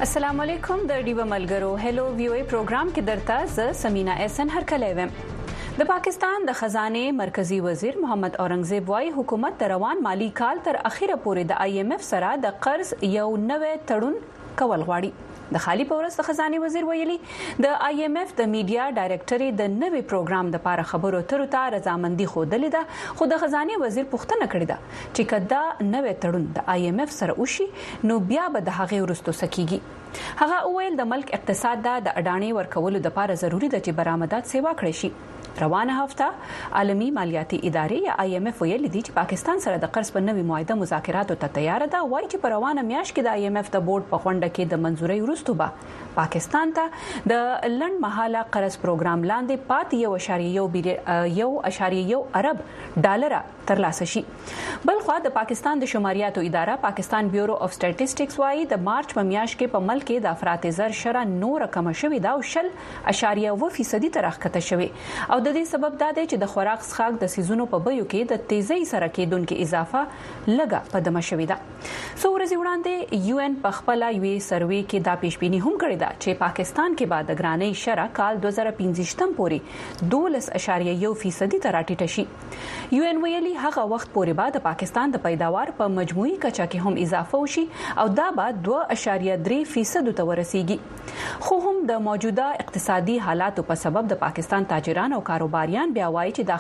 السلام علیکم د ډیو ملګرو هلو ویو پروګرام کې درته ز سمینا احسن هرکلی ویم د پاکستان د خزانه مرکزی وزیر محمد اورنګزیب وايي حکومت د روان مالی کال تر اخیره پورې د IMF سره د قرض یو نوې تړون کول غواړي د خالی پورس د خزانه وزیر ویلي د IMF د میډیا ډایریکټري د نوې پروګرام د لپاره خبرو تر ته رضامندي خوده ده خو د خزانه وزیر پوښتنه کړې ده چې کدا نوې تړون د IMF سره وشي نو بیا به د هغه ورستو سکیږي هغه ویل د ملک اقتصاد د اډانې ورکولو د لپاره ضروری ده چې برآمدات سیوا کړي شي روانه هفته عالمی مالیاتي ادارې یا IMF ویلي دي چې پاکستان سره د قرض په نوې معاهده مذاکراتو ته تیار ده وایي چې په روانه میاشت کې د IMF د بورډ په غونډه کې د منځوري وروسته به پاکستان ته د لند مهاله قرض پروګرام لاندې پات 1.1 ارب ډالر ترلاسه شي بلخو د پاکستان د شماریاتو اداره پاکستان بیورو اف سټیټسټکس وايي د مارچ په میاشت کې په ملک کې د افراط زر شره نور کم شوې دا او 0.2% تر راکته شوې او د دې سبب دا دی چې د خوراک څښاک د سيزونو په بیو کې د تیزی سره کېدونکو اضافه لګه په دمه شوې ده سو ورځې وړاندې UN په خپل یوې سروې کې دا پیشبینی هم کړې ده چې پاکستان کې بعد ګرانۍ شره کال 2015 پورې 12.1% ته راټیټه شي UN ویلي هغه وخت پورې بعد پاکستان د پیداوار په مجموعي کچه کې هم اضافه وشي او دا بعد 2.3% ته ورسیږي خو هم د موجوده اقتصادي حالاتو په سبب د پاکستان تاجران او کاروباریان بیا وایي چې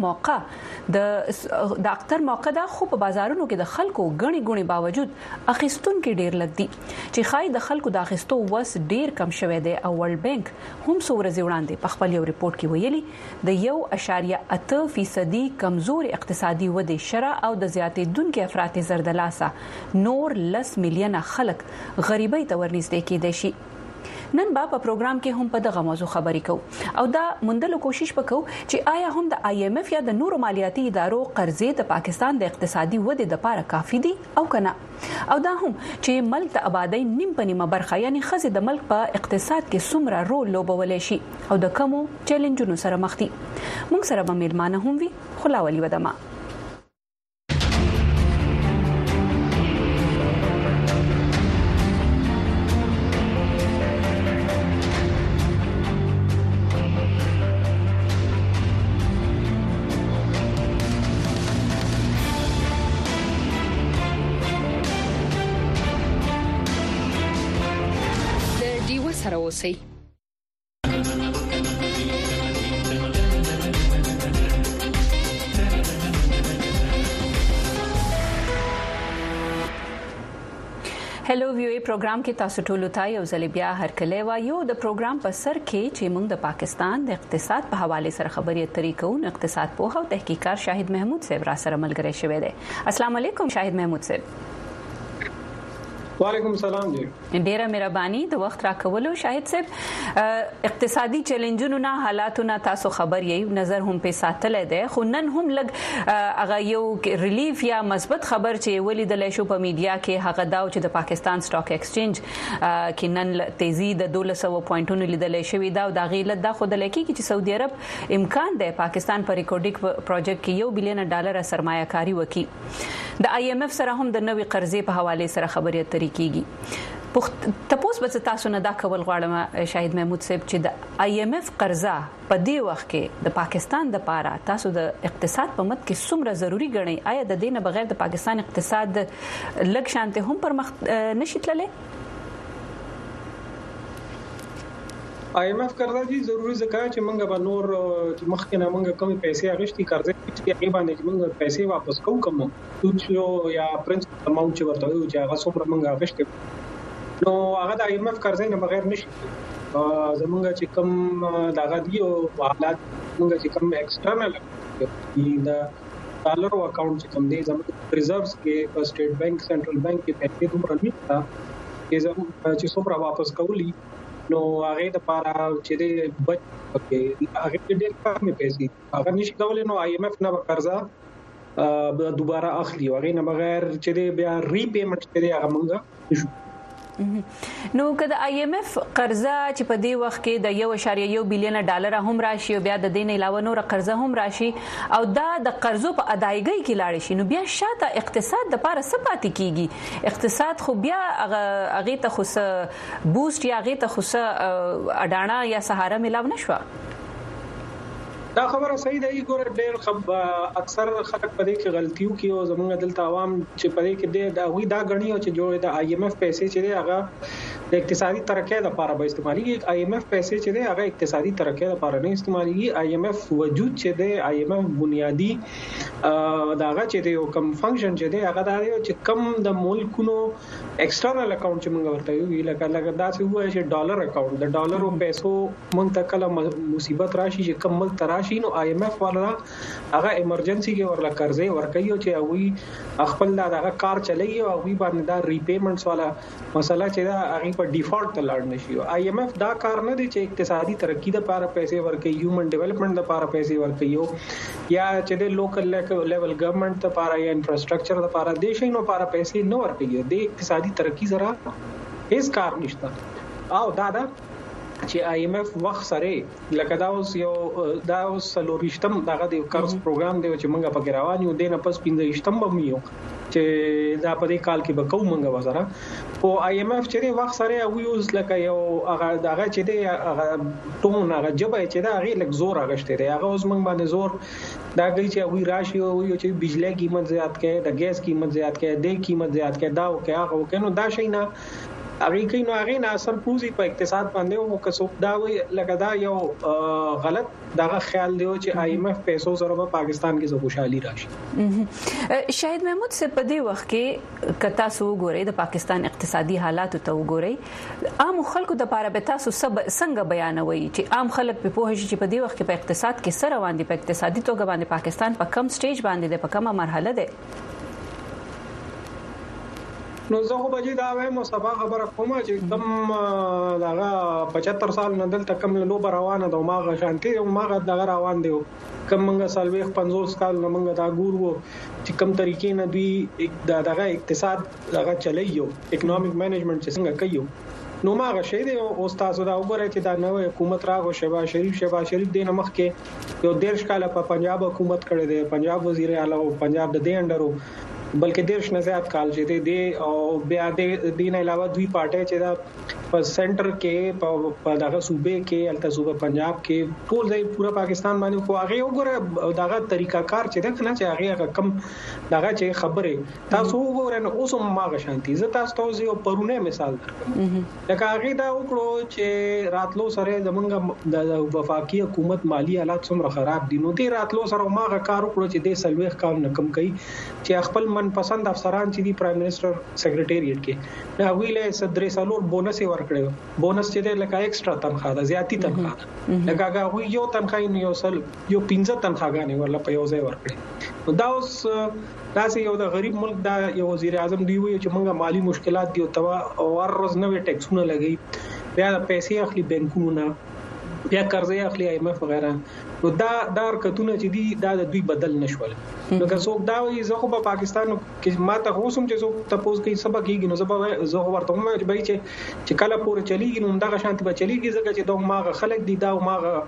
د اختر موقع ده خو په بازارونو کې د خلکو غني باوجود اخیستون کې ډیر لګ دي چې خای د خلکو د اخیستو وس ډیر کم شوه دی او ورلد بانک هم سورځ وړاندې په خپل یو ریپورت کې ویلي د 1.8% کمزور اقتصادي ودې شره او د زیاتېدونکو افراط زر د لاسه نور 10 میلیونه خلک غریبۍ ته ورنږدې کېدای شي نن با په پروګرام کې هم په دغه موضوع خبرې کوو او دا مندلو کوشش وکړو چې آیا هم د IMF یا د نورو مالیاتي ادارو قرضې د پاکستان د اقتصادي ودې لپاره کافي دي او کنه او دا هم چې ملک د آبادی نیم په نیمه برخه یعنی خزه د ملک په اقتصاد کې څومره رول لوبولای شي او د کومو چیلنجونو سره مخ دي موږ سره به میلمانه هم وي خلاولي ودما سره اوسئ هلو ویو پروګرام کې تاسو ټول ته یو ځل بیا هرکلی وایو د پروګرام په سر کې چې موږ د پاکستان د اقتصاد په حواله سره خبرې اترې کوو اقتصاد پوه او تحقیقات شاهد محمود صاحب را سره ملګری شوی دی السلام علیکم شاهد محمود صاحب وعلیکم السلام جی ډیره مهرباني د وخت راکولو شاهد صاحب اقتصادي چیلنجونو نه حالاتو نه تاسو خبر یې نظر هم په ساتل دی خو نن هم لګ هغه یو ریلیف یا مثبت خبر چې ولیدل شو په میډیا کې هغه دا چې د پاکستان سټاک ایکسچینج کې نن تیزی د 1200 پوینټونو لیدل شوې دا او د غیلت د خود لکه چې سعودي عرب امکان دی پاکستان پر ریکورډینګ پروجیکټ کې $1 بلین سرمایه کاری وکړي د IMF سره هم د نوې قرضې په حواله سره خبرې اترې کیږي تاسو به تاسو نه دا کول غواړم شاهد محمود صاحب چې د IMF قرضه په دې وخت کې د پاکستان د لپاره تاسو د اقتصاد په مت کې څومره ضروری ګڼئ آیا د دې نه بغیر د پاکستان اقتصاد لږ شانته هم پر مخ نشي تللی IMF قرضه دي ضروري ځکه چې موږ به نور مخکې نه موږ کومې پیسې اغشتي قرضې چې هغه باندې موږ پیسې واپس کوو کوم یا پرنسپل اماونت چې ورته وي چې هغه څومره موږ اغشتي نو هغه د IMF قرضې نه بغیر نشي زموږ چې کوم دغه دی او حالات موږ چې کوم ایکسټرنل د ډالر اکاونټ چې کوم دی زموږ ریزرڤز کې په سټیټ بانک سنټرل بانک کې پیسې دومره نه چې څومره واپس کولی نو هغه د لپاره چې د بچ پکې هغه ډېر کم پیسې هغه نشي کولای نو IMF نه قرضه دوباره اخلي هغه نه بغیر چې بیا ریپیمنٹ کړي هغه موږ نو که د IMF قرضه چې په دې وخت کې د 1.1 بلین ډالر هم راشي او بیا د دې نه علاوه نور قرضه هم راشي او دا د قرضو په ادایګۍ کې لاړ شي نو بیا شاته اقتصاد د پاره څه پاتې کیږي اقتصاد خو بیا هغه ته خو بوست یا هغه ته خو اډانا یا سهارا ملاو نشو دا خبره صحیح ده ګور ډېر اکثر خلک په دې کې غلطیو کوي او زمونږ دلته عوام چې په دې کې دا وی دا غني او چې جوړ د IMF پیسې چې هغه د اقتصادي ترقۍ لپاره به استعمالي IMF پیسې چې هغه اقتصادي ترقۍ لپاره نه استعمالي IMF وجود چې د IMF بنیادی داغه چې د کوم فنکشن چې دی هغه دا چې کم د ملکونو ایکسټرنل اکاونټ چې موږ ورته یو لکه دا څه وایي چې ډالر اکاونټ د ډالرو پیسو موږ ته کله مصیبت راشي چې کم ملک تراشي نو IMF والا هغه ایمرجنسي کې ورله قرضې ورکوي او چې هغه خپل دغه کار چلایي او هغه باندې دا ریپیمنټس والا مسله چې دا هغه په ډیفالت ته لاړ نشي IMF دا کار نه دی چې اقتصادي ترقی لپاره پیسې ورکوي هیومن ډیولپمنٹ لپاره پیسې ورکوي یا چې د لوکل لیول ګورنمنت لپاره یا انفراستراکچر لپاره د شي نو لپاره پیسې نه ورکوي د اقتصادي ترقی سره هیڅ کار نشته او دا چې IMF وخت سره لکه دا اوس سلورشتم دغه د قرض پروګرام دی چې موږ پکې روان یو دینه پس 15 به میو چې دا په دې کال کې به کوم موږ وزره او IMF چې وخت سره او یوز لکه یو هغه دغه چې دی هغه ټون هغه جبه چې دا هغه لک زور اغشته دی هغه اوس موږ باندې زور دا کوي چې وی راشي او یو چې بجلی قیمت زیات کړي د غیس قیمت زیات کړي د قیمت زیات کړي دا او هغه کنه دا شي نه هغه کینو هغه نه اثر پوزي په اقتصاد باندې او کسو دا وی لکه دا یو غلط دغه خیال دی چې IMF پیسو سره په پاکستان کې زو خوشحالي راشي شاهد محمود سے په دې وخت کې کتا سو ګوري د پاکستان اقتصادي حالات ته وګوري عام خلکو د پاره به تاسو څنګه بیانوي چې عام خلک په پوهه چې په دې وخت کې په اقتصاد کې سره باندې په اقتصادي توګه باندې پاکستان په کم سټیج باندې د په کومه مرحله ده نو زه خو بجې دا وایم صفه خبره کوم چې کم دغه 75 سال نه دلته کم لو روانه د ماغه شانتي او ماغه دغه روان دی کم منګه سالويخ 50 کال نه منګه دا ګورو چې کم طریقې نه دوی دغه اقتصاد دغه چلایو اکونومیک مینجمنت چې څنګه کوي نو ماغه شی دی او تاسو دا وګورئ چې دا نوې حکومت راغو شهباز شریف دینه مخ کې یو 13 کال په پنجاب حکومت کړی دی پنجاب وزیر اعلی او پنجاب د دې انډرو بلکې دیش نه زیات کال چې دی او بیا د دین علاوه دوی پارټي چې دا په سنټر کې په دغه صوبې کې الته صوبه پنجاب کې ټول ځای پورا پاکستان باندې خو هغه وګوره دغه طریقہ کار چې دغه نه چې هغه کم دغه چې خبره تاسو وګورئ نو اوس ماغه شانتي زه تاسو ته یو پرونه مثال درکوم لکه هغه دا وکړو چې راتلو سره زمونږ د وفاقي حکومت مالی حالات څومره خراب دي نو دې راتلو سره ماغه کار وکړو چې د سلويخ کال نه کم کوي چې خپل من پسند افسران چې دی پرایم منسٹر سیکریټریټ کې دا ویله صدر سالور بونس ورکړو بونس چې د لکه ایکسترا تنخواه ده زیاتی تنخواه لکه هغه یو تنخواه نه یو 15 تنخواهګانې ورله په یو ځای ورکړي نو دا اوس داسې یو د غریب ملک دا یو وزیر اعظم دی وی چې موږ مالی مشکلات دی او توا اور روز نوې ټیکسونه لګي بیا پیسې اخلي بانکونو نه بیا قرضې اخلي IMF وغیرہ نو دا حرکتونه چې دي دا د دوی بدل نشول نو که څوک دا وایي زه خو په پاکستان کې ما ته اوسم چې څوک تاسو کې سبا کېږي نو زه ورته وایم چې کله پورې چلیږي نو دغه شانتي به چلیږي ځکه چې دا ماغه خلک دي دا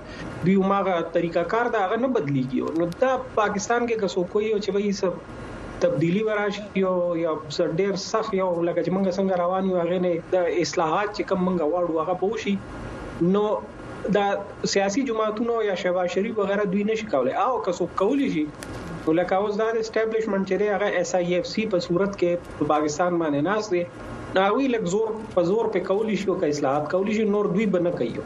ماغه طریقہ کار دا هغه نه بدليږي نو دا پاکستان کې که څوک کوي چې وایي سب تبدیلی وراشي یا ډېر سخت یو لکه چې موږ څنګه روان یو هغه نه د اصلاحات چې کوم موږ واړو هغه بوشي نو دا سیاسي جماعتونو یا شهباز شریف وغیرہ دوی نشي کولای او که څوک کولی شي ولکه اوس دا اسټابلیشمنت چې هغه SIFC په صورت کې په پاکستان باندې ناس دي ناوی لک زور په کولی شي او که اصلاحات کولی شي نور دوی بنه کوي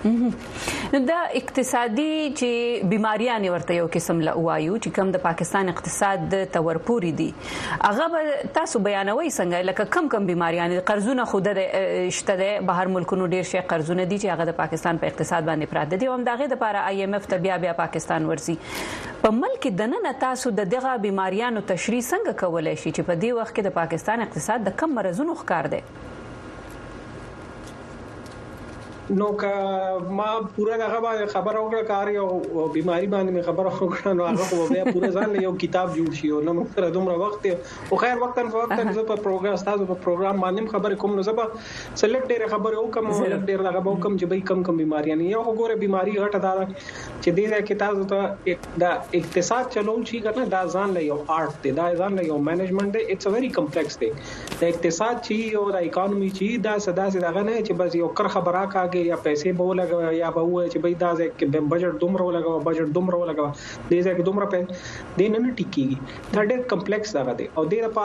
دا اقتصادي چې بیماریاں ورته یو قسم لا وایو چې کوم د پاکستان اقتصاد تورپوري دي هغه تاسو بیانوي څنګه لکه کم بیماریاں قرضونه خود شته ده بهر ملکونو ډیر شي قرضونه دي چې هغه د پاکستان په اقتصاد باندې پراته دي او هم دغه لپاره IMF ته بیا پاکستان ورسي په ملک دننه تاسو د دغه بیماریاں تشریح څنګه کولای شي چې په دې وخت کې د پاکستان اقتصاد د کم مرزونو ښکار دی نو که ما پورا دغه باندې خبر اوکړه کاری او بیماری باندې خبر اوکړه نو هغه خو بیا پورا ځان یو کتاب جوړ شي او نو موږ دومره وخت او خیر وختن زه په پروګرام تاسو په پروګرام باندې خبر کوم نو زبا سلیکټ ډېر خبر او کوم ډېر دغه به کوم چې به کم بیماری نه یو وګوره بیماری غټه دا چې دې کې تاسو ته د اقتصاد چلول شي کنه دا ځان له یو آرټ دی دا ځان له یو مینجمنت دی اټس ا ویری کمپلیکس دی د اقتصاد چی او د اکانومي چی دا صدا سي دغه نه چې بس یو کر خبره کاږي یا پیسې به ولګو یا به وای چې به دا ځکه بجټ دومره ولګو دې ځکه دومره په دین نه ټیکيږي دا ډېر کمپلیکس دغه دی او د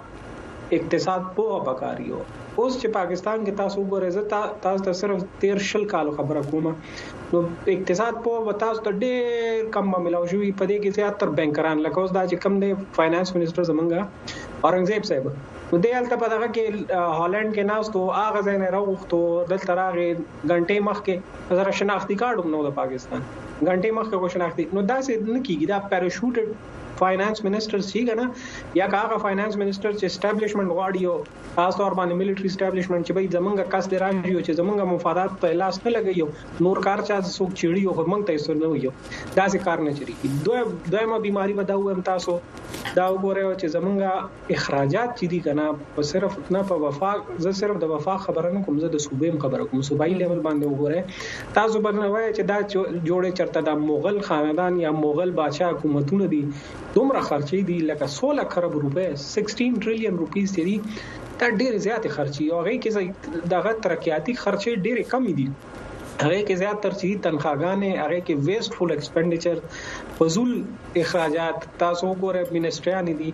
لپاره اقتصاد په وکاریو اوس چې پاکستان کې تاسو وګورئ تاسو ته صرف 13 کال خبره کومه نو اقتصاد په تاسو ته ډېر کم ملاو شوی په دې کې زیاتره بانکران لکه اوس دا چې کم دی فاینانس منسٹر زمونږه اورنګزیب صاحب نو د هلته په دغه کې هالند کې ناستو اغه ځای نه راوختو دلته راغې غنټې مخکې زره شناختی کارت نو د پاکستان غنټې مخکې کو شناختی نو دا څه نه کیږي دا پیراشوټ finance minister सी ना या का फाइनेंस मिनिस्टर च एस्टैब्लिशमेंट वाडियो खास तौर पर मिलिट्री एस्टैब्लिशमेंट च भाई जमंगा कस दे राजियो च जमंगा मुफादात पे लास न लगइयो नूर कार चा सुक चिड़ियो हो मंग तैसो न होयो दा से कार न चरी दोयमा बीमारी बताऊ हम तासो دا وګوره چې زمونږه اخراجات چې دي کنه په صرف نه په وفاق زه صرف د وفاق خبره نه کوم زه د صوبې خبره کوم صوبایي لیول باندې وګوره تاسو باندې چې دا جوړه چرته د مغل خاندان یا مغل بادشاہ حکومتونه دي دومره خرچې دي لکه 16 خرب روپے 16 ټریلیون روپیز دي دا ډېر زیات خرچې او هغه کې دغه ترقیاتی خرچې ډېر کم دي هغه کې زیاتره چې تنخواګانې هغه کې ویسټفول ایکسپینډیچر فضول اخراجات تاسو وګورئ منسټریان دي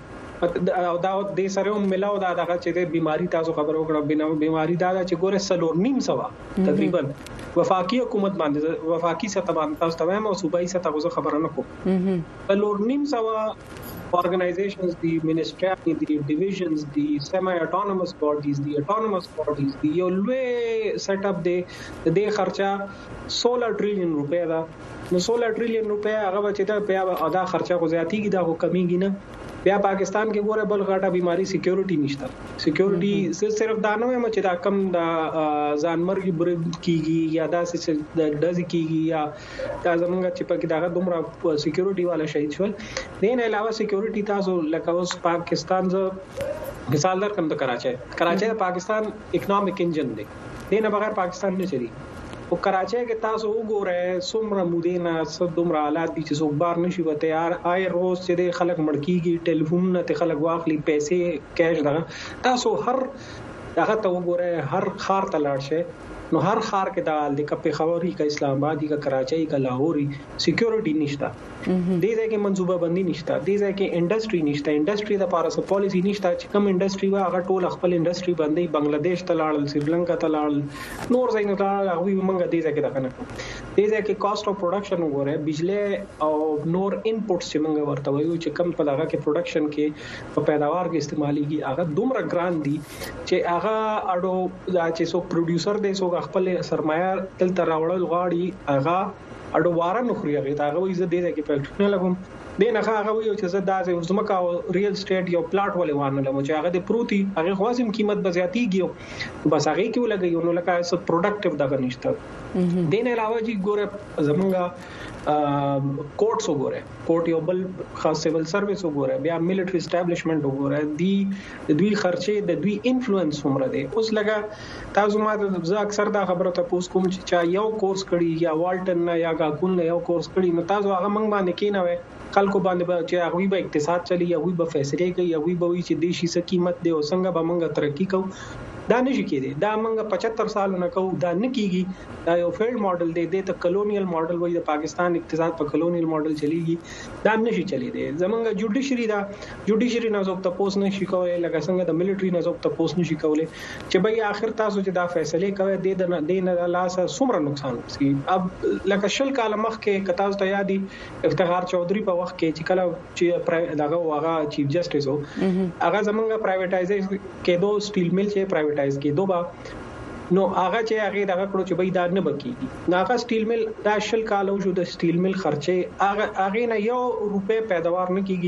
او دا د سره ملاو دا دغه چې د بیماری تاسو خبرو کړو بیماری دا چې ګوره سلور نیم سوا تقریبا وفاقي حکومت باندې وفاقي سطح باندې تاسو ته وایم او صوبایي سطح غوښه خبره نه کوم سلور نیم سوا organizations the ministry the divisions the semi autonomous bodies the autonomous bodies the یو لوی سیټ اپ د خرچه 16 ټریلیون روپے دا نو 16 ټریلیون روپے هغه چې دا بیا ادا خرچه کو زیاتیږي دا کو کمیږي نه بیا پاکستان کې ګوره بل غاټه بیماری سکیورټي نشته سکیورټي صرف دا نه چې دا کم د ځانمرګي برید کیږي یا دا چې د دز کیږي یا دا زمونږ چې پکې دا دومره سکیورټي والا شي شول دین علاوه سکیورټي تاسو لکه اوس پاکستان ز مثال در کوم د کراچي پاکستان اکونومیک انجن دی دینه بغیر پاکستان نه چلی او کراچي کې تاسو وګورئ څومره مودینا دومره حالات دي چې څوک بار نشي وته یار آی روز چې خلک مړکیږي ټلیفون نه خلک واخلي پیسې کیش دغه تاسو هر دغه ته وګورئ هر خار ته لاړ شئ نو هر خار کې د کپې خبري کا اسلام آبادی کا کراچي کا لاهوري سکیورټي نشته دې ځای کې منصوبه بندي نشته دې ځای کې انډستری نشته انډستری د پاره سو پالیسی نشته چې کوم انډستری وا هغه ټول خپل انډستری بندي بنگلاديش ته لاړل سریلانکا ته لاړل نور ځای نه لاړل هغه موږ دې ځای کې دغه نه دې ځای کې کاست اف پروډکشن وګوره بجلی او نور انپټس چې موږ ورته وایو چې کم په دغه کې پروډکشن کې په پیداوار کې استعماليږي هغه دومره ګران دي چې هغه اډو دا چې سو پروډوسر دی سو خپل سرمایه تل تر راوړل غاړي هغه اډو واره نو خوري هغه وایي زه دې کې فیکټری لګوم دې نه هغه وایي چې زه داسې زمکا ریل اسټیټ یو پلاټ ولې وانه لمو چې هغه د پروتي هغه خاصم قیمت بزیاتیږي بس هغه کې ولګي نو لکه اس پروډکټیو دغه نشته دې نه علاوه چې ګوره زمونږه کوټس وګوره کوټ یو بل خاص سیول سرویس وګوره بیا ملټری اسټابلیشمنت وګوره دی دوی خرچه د دوی انفلوئنس عمر دی اوس لګه تاسو ما زه اکثر دا خبره ته پوس کوم چې چا یو کورس کړي یا والټن نه یا گاکون نه یو کورس کړي نو تاسو هغه منګ باندې کینوي خلکو باندې چې هغه به اقتصاد چلی هغه به فیصله کوي هغه به وی چې دیشي څه قیمت دی او څنګه به موږ ترقی کوو دا نشي کېدی دا موږ 75 سال نه کوو دا نه کیږي دا یو فیلډ ماډل دی د کلونیل ماډل وای د پاکستان اقتصاد په کلونیل ماډل چلیږي دا نشي چلی دی زمونږ جوډیشری نه زوب تاسو نه شي کولای لکه څنګه د ملټری نه زوب تاسو نه شي کولای چې بای اخر تاسو چې دا فیصله کوي د نه لاسه څومره نقصان وسی اب لکه شل کال مخکې کتاز ته یادي افتخار چودھری په وخت کې چې کله چې دغه واغه چیف جسټس هو هغه زمونږ پرایویټایزیشن کېدو سټیل میل چې پرایویټایز کېدو با نو هغه چې هغه دغه کړو چې بای دا نه بکیږي هغه سټیل میل دا شل کالو شو د سټیل میل خرچه هغه نه یو روپے پیداوار نه کیږي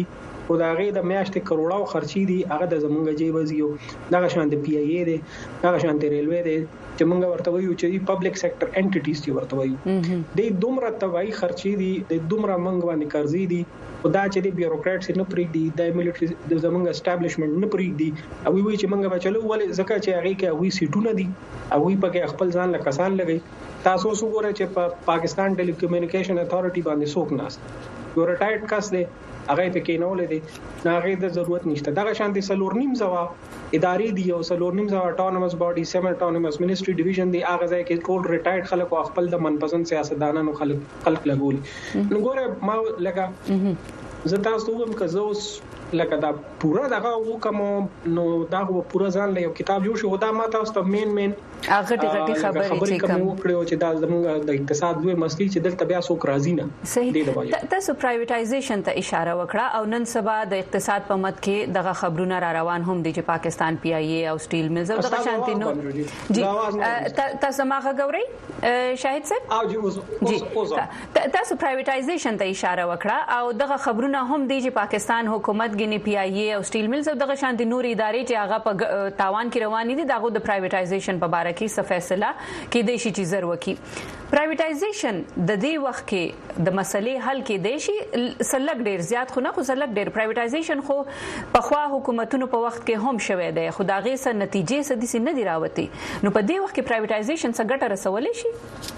خدای د میاشتې کروڑاو خرچي دي هغه د زمونږ جیب زیو دا شان د پی ای ای دي دا شان د ریلوی دي چې موږ ورته وایو چې پبلک سېکټر انټیټیز چې ورته وایو د دومره توای خرچي دي د دومره منګ باندې قرضې دي او دا چې د بیوروکراتس نه پریږدي د ملټری د زمونږ اسټابلیشمنت نه پریږدي او وی چې موږ بچلو ولې ځکه چې هغه کې وی سیټونه دي او وی پکې خپل ځان له کسان لګي تاسو وګورئ چې په پاکستان ټیلیکومونیکیشن اتھارټي باندې څوک ناست یو ریټایرډ کس دی هغه پکې نه ولې دي هغه د ضرورت نشته دا شانتي سلورنیم زوا ادارې دی او سلورنیم زوا اتونومس باډي سیم اتونومس منسټري ډیویژن دی هغه ځای کې ټول ریټایرډ خلک او خپل د منپسند سیاستدانانو خلک لګول نو ګوره ما لګه زه تاسو هم که زه اوس لکه دا پورا دغه وکم نو دا پورا ځان له یو کتاب جوړ شو دا ما تاسو ته مین هغه ټی خبرې کوم وکړو چې دا زموږ د اقتصاد دوی مسلې چې دلته بیا څوک راضي نه صحیح تاسو پرایویټایزیشن ته اشاره وکړه او نن سبا د اقتصاد په مت کې دغه خبرونه را روان هم دي چې پاکستان پی ای ای او سټیل ملز او دغه شانتي نو جی تاسو ما غوړی شاهد صاحب جی تاسو پرایویټایزیشن ته اشاره وکړه او دغه خبرونه هم دي چې پاکستان حکومت ګنې پی ای ای او سټیل ملز او دغه شانتي نور ادارې چې هغه په تاوان کې روان دي دغه د پرایویټایزیشن په اړه کې څه فیصله کې د شي چې ضروري پرایویټایزیشن د دې وخت کې د مسلې حل کې د شي سلګ ډیر زیات خو نه خو سلګ ډیر پرایویټایزیشن خو په خوا حکومتونو په وخت کې هم شوه دی خو دا غي سره نتیجې سدي نه دی راوتی نو په دې وخت کې پرایویټایزیشن څه ګټه رسولې شي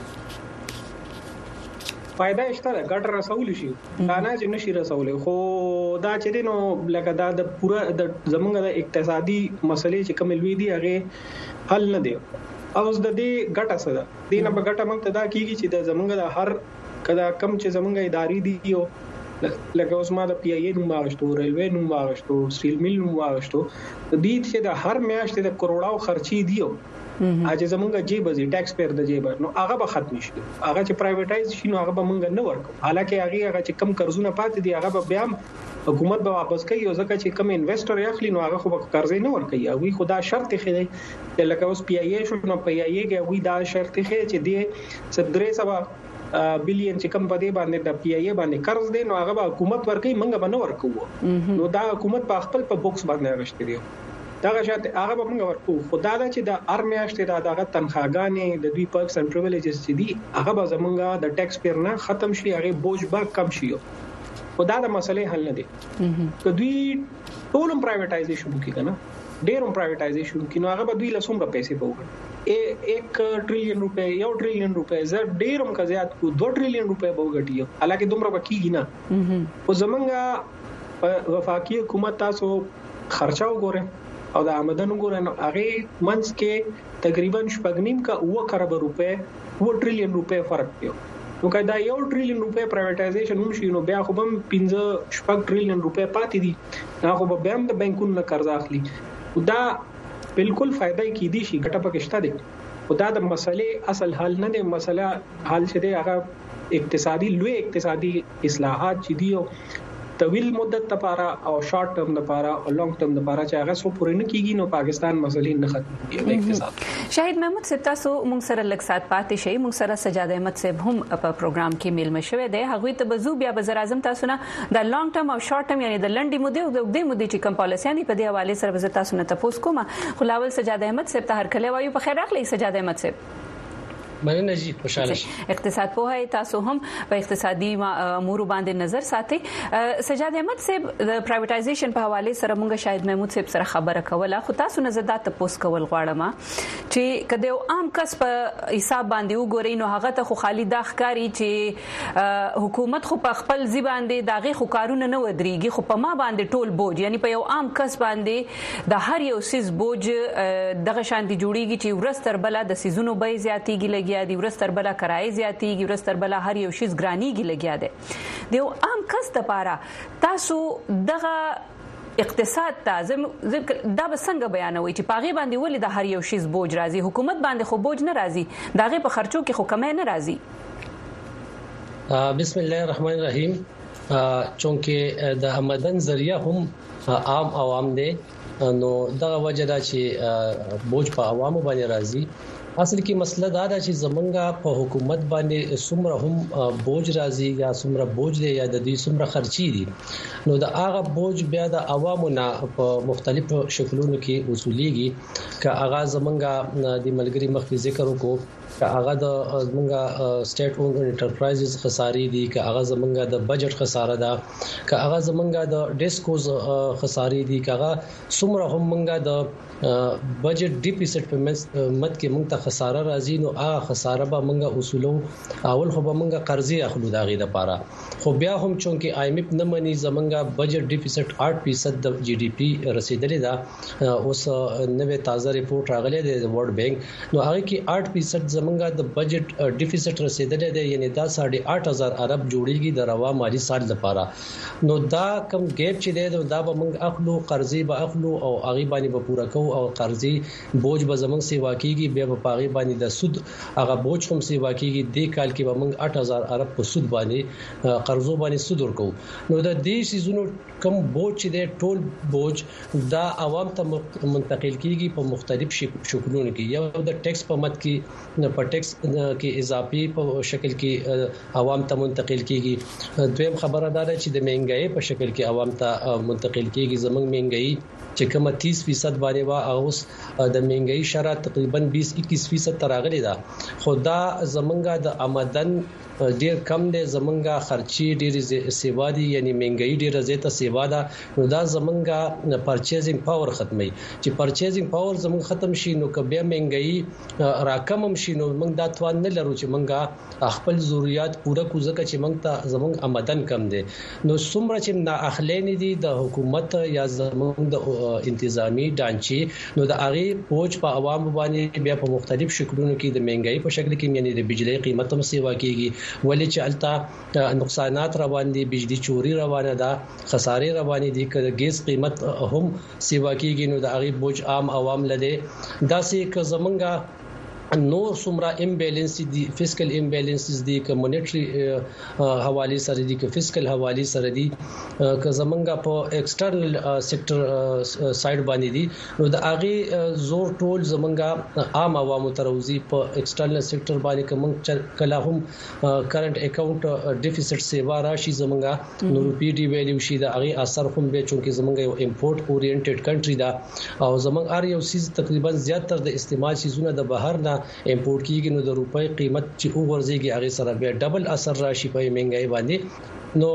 فائدہ شته ګټه رسول شي دا نه چې نشي رسولې خو دا چې نو لکه دا د پورا د زمونږ د اقتصادي مسلې چې کوم لوي دي هغه حل نه دی او د دې ګټه څه ده دینه په ګټه موږ ته دا کیږي چې د زمونږ د هر کدا کم چې زمونږ ادارې دي او لکه اوس ما د پی ای ای نوم واغشتو ریلوی نوم واغشتو سټیل میل نوم واغشتو د دې چې د هر میاشتې د کروڑاو خرچي دیو اجه زمونږ جیب زی ټیکس پیر د جیب نو هغه به ختم شي هغه چې پرایویټایز شي نو هغه به مونږ نه ورکو حالکه هغه چې کم قرضونه پاتې دي هغه به بیا حکومت به واپس کوي او ځکه چې کم انویسټر یاخلي نو هغه خو به قرضې نه ورکوي او وی خدا شرط خېږي چې لکه اوس پی ای ای شو نو پی ای ای کې وی دا شرط خېږي چې دی صدرې سبا بلین چې کم پدې باندې د پی ای ای باندې قرض دی نو هغه به حکومت ورکوي مونږ به نه ورکو نو دا حکومت په خپل په بوکس باندې راغشتي دی دا شاته هغه به موږ ورکو خدای دا چې د ارمیاشتې دغه تنخواګانې د دوی پرکس اند پریویلیجز چې دي هغه به زمونږ د ټیکس پیر نه ختم شي هغه بوج به کم شي خدای دا مسلې حل نه دي که دوی ټولم پرایویټایزیشن وکړي کنه ډیرم پرایویټایزیشن کینو هغه به دوی لسومره پیسې پوغړي 1 ټریلیون روپے 1 ټریلیون روپے زر ډیرم کا زیات کو 2 ټریلیون روپے بوغټي حالکه دومره بکیږي نه او زمونږ وفاقي حکومت تاسو خرچاو ګوره او د آمدنو ګوره نو هغه منځ کې تقریبا 8.5 کا 1 کروڑ روپے 2 ټریلیون روپے فرق دی نو کدا 1 ټریلیون روپے پرایویټایزیشن هم شي نو بیا خو هم 15 ټریلیون روپے پاتې دي هغه به بیا د بانکونو نه قرض اخلي دا بالکل فائدہ کی دي شي ګټه پکشته دي خدا د مسلې اصل حل نه دی مسله حل شه دی هغه اقتصادي لوی اقتصادي اصلاحات چې دی طویل مدت لپاره او شارټ ټرم لپاره او لانګ ټرم لپاره چې هغه سو پورې نه کیږي نو پاکستان مسلې نه ختم کیږي اقتصاد شاهد محمود صاحب تاسو مونږ سره لږ سات پاتې شي مونږ سره سجاد احمد صاحب هم په پروګرام کې میل مشوي دی هغه ته بزو بیا وزیر اعظم تاسو نه د لانګ ټرم او شارټ ټرم یعنی د لنډي مودې او د اوږدې مودې چې کوم پالیسي دي په دې حواله سره وزیر تاسو نه تاسو کوم خلاول سجاد احمد صاحب ته هر کله وایو په خیر راغلی سجاد احمد صاحب مننه جی خوشاله اقتصاد په هي تاسو هم په اقتصادي امور باندې نظر ساتي سجاد احمد صاحب د پرایویټایزیشن په حواله سره مونږ شاهد محمود صاحب سره خبره کوله خو تاسو نه زده تاسو کول غواړم چې کله یو عام کس په حساب باندې وګورئ نو هغه ته خو خالي د ښکاری چې حکومت خو په خپل ځی باندې داغه خو کارونه نه ودرېږي خو په ما باندې ټول بوج یعنی په یو عام کس باندې د هر یو سیس بوج دغه شانتي جوړیږي چې ورستر بل د سيزونو به زیاتیږي لګي دی ورستر بلا کرای زیاتیږي ورستر بلا هر یو شی ګرانیږي لګیا دی د عام کس لپاره تاسو دغه اقتصاد ته دا به څنګه بیانوي چې پاغي باندې ولې د هر یو شی بوج راځي حکومت باندې خو بوج نه راځي داغه په خرچو کې خو کمه نه راځي بسم الله الرحمن الرحیم چونکه د آمدن ذریعہ هم عام عوام دي نو دا وجه دا چې بوج په عوامو باندې راځي. اصل کې مسله دا ده چې زمونږه په حکومت باندې څومره هم بوج راځي یا څومره بوج دی یا د دې څومره خرچي دي، نو دا هغه بوج بیا د عوامو نه په مختلفو شکلونو کې وصولیږي. که هغه زمونږه د ملګری مخکې ذکر وکړو، که هغه د زمونږه سټیټ اون انټرپرایزز خسارې دي، که هغه زمونږه د بجټ خساره ده، که هغه زمونږه د ډیسکوز خسارې دي، که هغه څومره هم مونږه د بجټ ډیفیسټ په مت کې مونږ ته خساره راځي، نو هغه خساره به مونږه اصولو اول خو به مونږه قرضې اخلو دا غي د لپاره. خو بیا هم چونکه آی ایم ایف نه مني زمونږه بجټ ډیفیسټ 8% د جی ډی پی رسیدلې ده. اوس نوې تازه ریپورت راغلی دی د ورلد بانک، نو هغه کې 8% زمونږه د بجټ ډیفیسټ رسیدلې ده، یعنی دا 8.5 ارب جوړیږي د روا مالی سال لپاره. نو دا کم ګیپ چې دی دا به مونږ اخلو، قرضې به اخلو او هغه باندې به پورا کوو او قرضې بوج به زمونږ سیوا کیږي. بیا په هغه باندې د سود هغه بوج هم سیوا کیږي. د کال کې به موږ 8000 ارب په سود باندې قرضو باندې سود ورکو. نو د دې سيزونو کم بوج چې د ټول بوج دا عوام ته منتقل کیږي په مختلف شکلونو کې. یو د ټیکس په مت کې په ټیکس کې اضافي په شکل کې عوام ته منتقل کیږي. دویم خبره ده چې د مهنګای په شکل کې عوام ته منتقل کیږي. زمونږ مهنګای چې کومه 30% باندې وا اوس د مهنګای شرط تقریبا 20-21% تراغلي ده. خدا زمونږه د آمدن ډیر کم دي، زمونږه خرچي ډیر سیوا دي، یعنی مهنګای ډیر زیاته سیوا ده. نو دا زمونږه پرچیزینګ پاور ختمي. چې پرچیزینګ پاور زمونږ ختم شي نو کبه مهنګای راکم هم شي، نو موږ دا توان نه لرو چې موږ خپل ضرورت پوره کو ځکه چې موږ ته زمونږ آمدن کم دي. نو څومره چې نا اخلین دي د حکومت یا زمونږ د انتظامی ډانچې، نو د هغه بوج په عوام باندې بیا په مختلف شکلونو کې د مهنګای په شکل کې، یعنی د بجلی قیمت هم سیوا کیږي، ولې چې التا نقصانات روان دي، بجلی چوری روانه ده، خسارې روانې دي، که ګیس قیمت هم سیوا کیږي، نو د هغه بوج عام عوام لده. داسې که زمونږه نور سمرا امبیلنس دي، فسکل امبیلنسز دي، که مونټری حواله سره دي، که فسکل حواله سره دي، که زمونږه په ایکسټرنل سېکټر سایډ باندې دي، نو د هغه زور ټول زمونږه عام عوامو تروزی په ایکسټرنل سېکټر باندې کوم کله هم کرنٹ اکاؤنٹ ډیفیسټ سیوا راشي زمونږه، نو روپی ډی ویلیو شي د هغه اثر هم به چونکه زمونږه یو امپورټ اورینټډ کنټری ده او زمونږ هر یو سیز تقریبا زیاتره د استعمال شیزونه د بهر نه امپورټ کیږي، نو د روپۍ قیمت چې وګورځيږي هغه سره بیا ډبل اثر راشي په مهنګای باندې. نو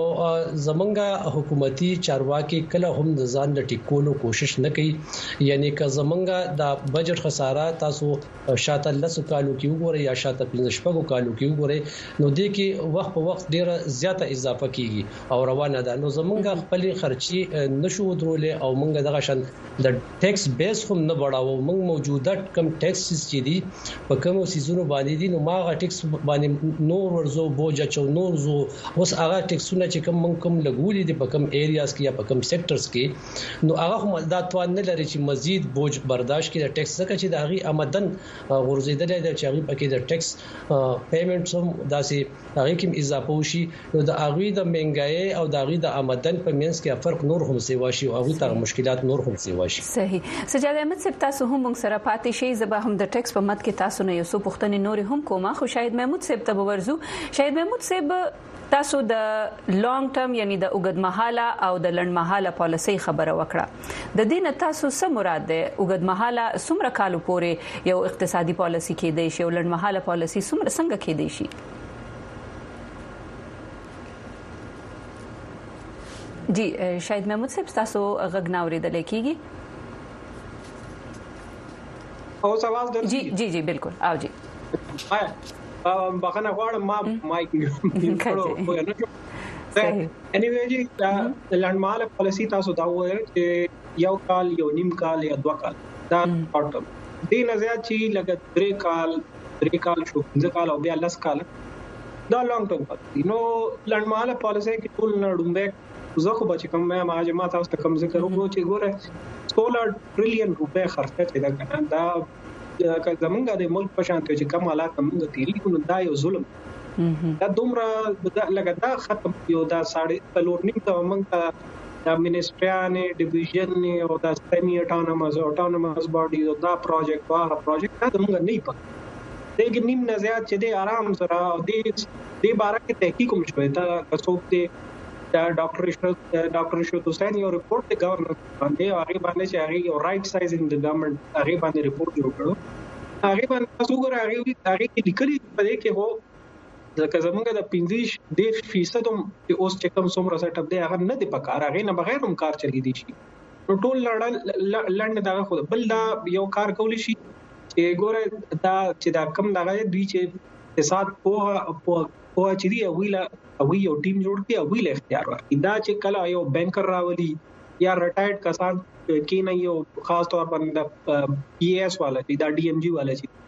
زمونږه حکومتي چارواکي کله هم د ځان د ټیکولو کوشش نه کوي، یعنی که زمونږه د بجټ خساره تاسو شاته 10 کالو کې وګورئ یا شاته 15 کالو کې وګورئ، نو د کې وخت په وخت ډیره زیاته اضافه کیږي او روانه ده. نو زمونږه خپل خرچي نشو درولې او مونږ دغه شان د ټیکس بیس هم نه بڑاوو. مونږ موجوده کم ټیکس چې دي په کوم سيزونو باندې دي، نو ماغه ټیکس باندې نور ورزو بوج چو نور زو اوس هغه ټیکسونه چې کوم لګولې دي په کوم ایریاز کې یا په کوم سېکټرز کې، نو هغه هم دا توان نه لري چې مزید بوج برداشت کړي د ټیکس، ځکه چې د هغه آمدن غورځیدل دي چې هغه پکې د ټیکس پیمنټس هم داسې هغه کې اضافه وشي، نو د هغه د مهنګای او د هغه د آمدن په منځ کې فرق نور هم سیوا شي او هغه ته مشکلات نور هم سیوا شي. صحیح. سجاد احمد صاحب تاسو هم موږ سره پاتې شئ، زبا هم د ټیکس په مت کې تاسو نه یو څه پوښتنې نور هم کومه. خو شاهد محمود صاحب ته ورزو. شاهد محمود صاحب تاسو د لانګ ټرم یعنی د اوږدمهاله او د لنډمهاله پالیسي خبره وکړه. د دې نه تاسو څه مراد ده؟ اوږدمهاله څومره کالو پورې یو اقتصادي پالیسي کېدای شي او لنډمهاله پالیسي څنګه کېدای شي؟ جی شاهد محمود صاحب تاسو غږ نه اوریدل کېږي؟ او سوال درځي؟ جی جی بالکل. او جی بخنه غواړم ما مایک کړو نه انیوی جی لنډمهاله پالیسي تاسو دا وایي چې یو کال یو نیم کال یا 2 کال دا شارټ ټرم دې نه زیات چې لکه 3 کال شو 5 کال او بیا 10 کال دا لانګ ټرم پالیسي. نو لنډمهاله پالیسي کې ټول نړومبه زه خو بچ کوم ما تاسو ته کوم ذکر وکړو چې ګوره 16 ټریلیون روپے خرڅ کړي دا کنه دا که زمونږه د ملک په شان چې کوم حالات موږ تیری کوو دا یو ظلم دا دومره لګا دا ختم یو دا 3.5 ته موږ د منسټریانه ډیویژن او د سیمی اتونومس باډیز او دا پروجیکټ واغه پروجیکټ دا موږ نه پک دغه نیم نه زیات چې د آرام سره او د باره کې تحقیق هم شوی دا څوک دی دا ډاکټر رشید حسین یو ریپورت د گورنمنت باندې هغه باندې چې هغه یو رائټ سایزینګ د گورنمنت هغه باندې ریپورت جوړ کړو هغه باندې تاسو ګورئ هغه کې لیکلي په دې کې هو ځکه زمونږ د 15% هم اوس چې کوم څومره سیټ اپ دی هغه نه دی پکار هغه نه بغیر هم کار چلی دی شي نو ټول لړل دا خو بل دا یو کار کولی شي چې ګوره دا چې دا کم دغه دی چې اقتصاد په چې دی او یو ټیم جوړ کړي او ویل اختیار ورکړي دا چې کله یو بانکر راولي یا ریټایرډ کسان کې نه یو خاص طور باندې پی ایس والا دی دا ډي ام جی والا دی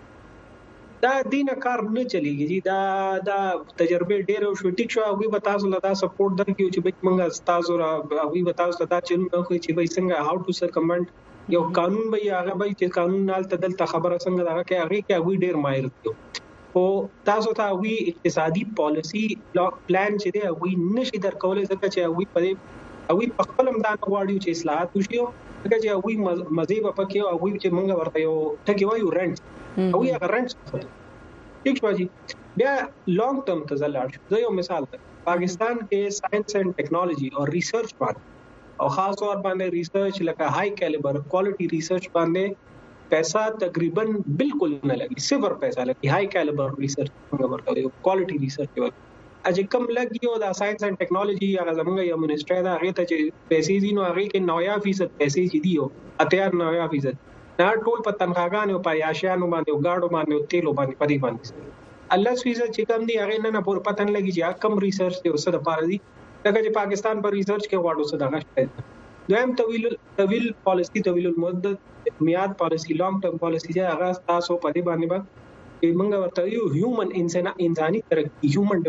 دا دینه کار نه چلیږي دا تجربه ډېر شو ټیک شو او به تاسو له دا سپورټ درکې چې به موږ تاسو را او به تاسو ته دا چې به څنګه هاو ټو سرکمنټ یو قانون به هغه به چې قانون نال تدل خبره څنګه دا کې هغه کې هغه ډېر ماهر دي او تاسو ته وی اقتصادي پالیسی پلان چې دی هغه نشي درکولای ځکه چې هغه په خپل مدان غواړي چې اصلاحات وشي ځکه چې هغه مزيب پکې او هغه چې موږ ورته یو ټکی وایو رنټ او هغه رنټ ٹھیک شو جی بیا لانګ ټرم ته ځلاړ شو زه یو مثال ته پاکستان کې ساينس اینڈ ټیکنالوژي او ریسرچ باندې او خاص طور باندې ریسرچ لکه هائی کیلیبر کوالټي ریسرچ باندې پیسہ تقریبا بالکل نه لګي صفر پیسہ لګي هائی کیلیبر ریسرچ څنګه ورته کوالټي ریسرچ ورته اجه کم لګي او د ساينس اینڈ ټیکنالوژي هغه زموږ یو منسټری دا هغه ته چې پیسې دي نو هغه کې 9% پیسې چې دی او اتیار 9% دا ټول په تنخواګانو او پایاشانو باندې او گاډو باندې او تیلو باندې پدې باندې الله فیصد چې کم دی هغه نه پور پتن لګي چې کم ریسرچ دی اوسه د پاره دی لکه چې پاکستان پر ریسرچ کې واړو څه دغه شته دویم طویل پالیسی طویل المدت میاد پالیسی لانګ ټرم پالیسی چې هغه تاسو په دې باندې به موږ ورته یو هیومن انساني ترقی هیومن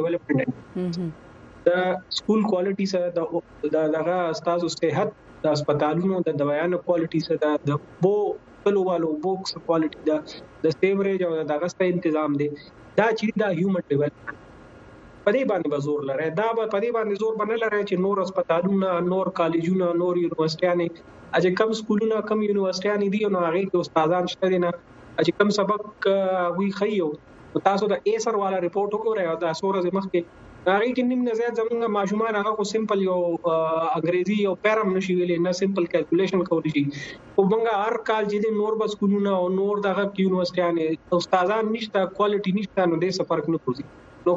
ډیولپمنٹ د سکول کوالټي سره دغه تاسو صحت د هسپتالونو د دوايانو کوالټي سره د بو پلووالو بوکس کوالټي د سیوریج او دغه ست تنظیم دی دا چې دا هیومن ډیولپمنٹ پدې باندې زور لري دا به پدې باندې زور باندې لري چې نور هسپتالونه نور کالجونه نور یونیورسيټیانه اجه کم سکولونه کم یونیورسيټیانه دي نو هغه کې استادان شته دي نه اجه کم سبق وی خيو تاسو د ایسر والا ریپورت وګورئ او دا سورز مخکې هغه کې نیم نه زیات زمونږ ماشومان هغه خو سمپل یو انګريزي او پیرم نشي ویلې نه سمپل کیلکولیشن کولی شي او موږ هر کال چې نور بس سکولونه او نور دغه یونیورسيټیانه استادان نشته کوالټي نشته نو دې څه فرق نه کوي نو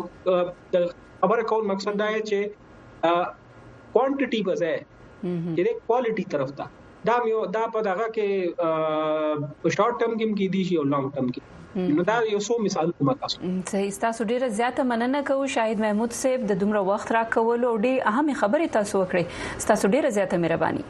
خبره کول مقصد دا دی چې کوانټیټي بځای چې د کوالټي طرف ته دا په دغه کې شارټ ټرم کې دي شي او لانګ ټرم کې نو دا یو څو مثالونه تاسو صحیح تاسو ډیره زیاته مننه کوم شاهد محمود صاحب د دومره وخت را کول او ډیره اهمه خبره تاسو وکړې تاسو ډیره زیاته مهرباني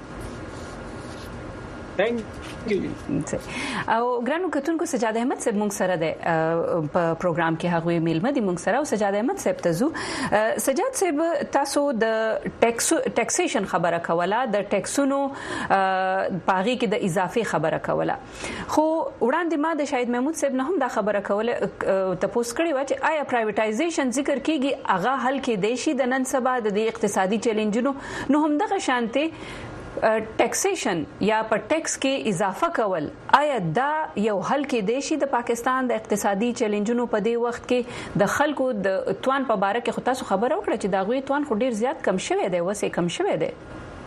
او ګرانو کتونکو سجاد احمد صاحب مونږ سره د په پروګرام کې هغه میلمه دي مونږ سره او سجاد احمد صاحب تاسو سجاد صاحب تاسو د ټیکسیشن خبره کوله د ټیکسونو پاغي کې د اضافي خبره کوله خو وړاندې ما د شاهد محمود صاحب نه هم دا خبره کوله تاسو کړی و چې آیا پرایویټایزیشن ذکر کیږي هغه حل کې دیشي د نن سبا د اقتصادي چیلنجونو نو هم دغه شانته ټیکسیشن یا په ټیکس کې اضافه کول آیا دا یو حل کې دیشي د پاکستان د اقتصادي چیلنجونو په دې وخت کې د خلکو د توان په باره کې خو تاسو خبره وکړه چې دا غوي توان خو ډیر زیات کم شوی دی وسه کم شوی دی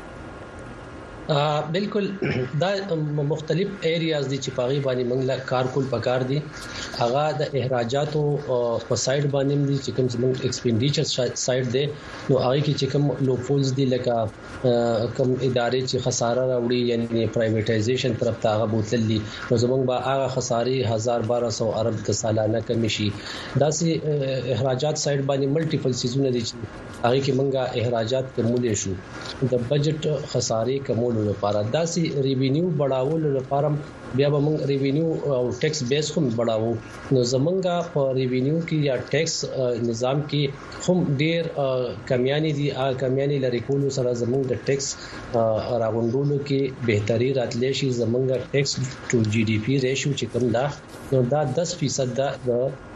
بالکل دا مختلف ایریاز دي چې پاغي باندې موږ کار کول پکار دي هغه د اخراجاتو په سایډ باندې دي چې کوم زموږ ایکسپینډیچر سایډ دی نو هغه کې چې کوم لوپولز دي لکه کوم ادارې چې خساره راوړي یعنی پرایویټایزیشن طرف ته هغه بوتللی نو زموږ به هغه خساري 1200 ارب د سالانه کمی شي دا سي اخراجات سایډ باندې ملټیپل سیزونه دي چې هغه کې موږ اخراجات کمول شو د بجټ خساري کمول لپاره داسي ریوینیو بڑاول لپاره بیا به موږ ریوینیو او ټیکس بیس هم بڑاوو نو زمونږه په ریوینیو کې یا ټیکس نظام کې هم ډیر کمیاني دي کمیاني لري کول سره زمونږ د ټیکس راغونډولو کې بهتري راتلی شي زمونږه ټیکس ټو جی ډي پی ریشیو چې کوم دا نو دا 10% د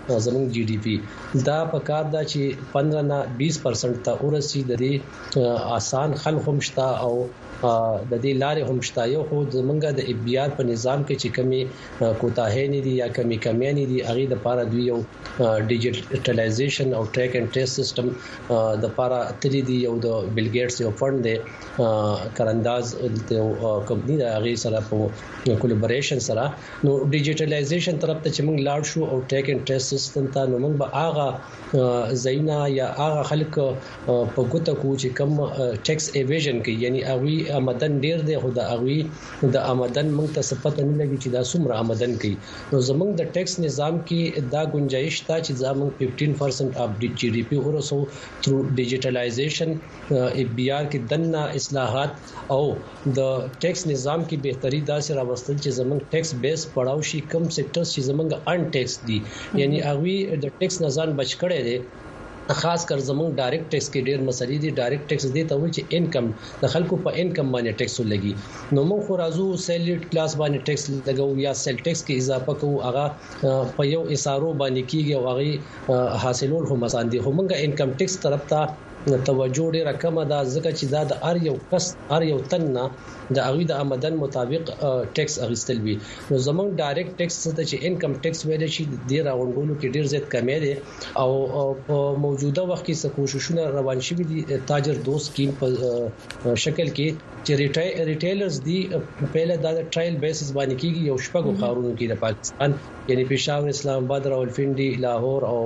زموږ جی ډي پی دا په کار دا چې 15 نه 20% ته ورسي د دې آسان حل هم شته او د دې لارې هم شته. یو خو زمونږ د ای بي آر په نظام کې چې کمی کوتاهی نه دي یا کمی نه دي هغه د لپاره دوی یو ډیجیټلایزیشن او ټریک اینڈ ټریس سیستم د لپاره تللی دی یو د بیل ګیټس یو فند دی کرانداز د کمپنی د هغه سره په کولیبریشن سره نو ډیجیټلایزیشن طرف ته چې موږ لاړ شو او ټریک اینڈ ټریس سیستم ته نو موږ به هغه زینا یا هغه خلک په ګوته کو چې کم ټیکس ایویژن کوي یعنی هغه آمدن ډیر دی خو د هغه د آمدن موږ ته څه پته نه لګي چې دا څومره آمدن کوي. نو زموږ د ټیکس نظام کې دا گنجائش تا چې زموږ 15% اف جی ډي پی ورسو تھرو ډیجیټلایزیشن ای بي آر کې دنه اصلاحات او د ټیکس نظام کې بهتري داسې راوستل چې زموږ ټیکس بیس پړاو شي کم سېکټرز چې زموږ ان ټیکس دي یعنی هغه د ټیکس نظام بچ کړي دي خاص کر زموږ ډایرکټ ټیکس کې ډېر مسلې دي. ډایرکټ ټیکس دي ته وایي چې انکم د خلکو په انکم باندې ټیکس ولګي نو موږ خو راځو سیلیډ کلاس باندې ټیکس لګو یا سیل ټیکس کې اضافه کوو هغه په یو اسارو باندې کیږي او هغه حاصلول هم آسان دي. خو موږ انکم ټیکس طرف ته توجه ډېر کم ده ځکه چې دا د هر یو کس هر یو تن نه د هغه د آمدن مطابق ټیکس اخیستل وي. نو زموږ ډایرکټ ټیکس ته چې انکم ټیکس ویل شي د راوندولو کې ډېر زیات کمی دي او په موجوده وخت کې څه کوششونه روان شوي دي تاجر دوست سکیم په شکل کې چې ریټیلرز دي په له د ټرایل بیسس باندې کېږي یو شپږو ښارونو کې د پاکستان یعنی پېښور اسلام آباد راولپنډي لاهور او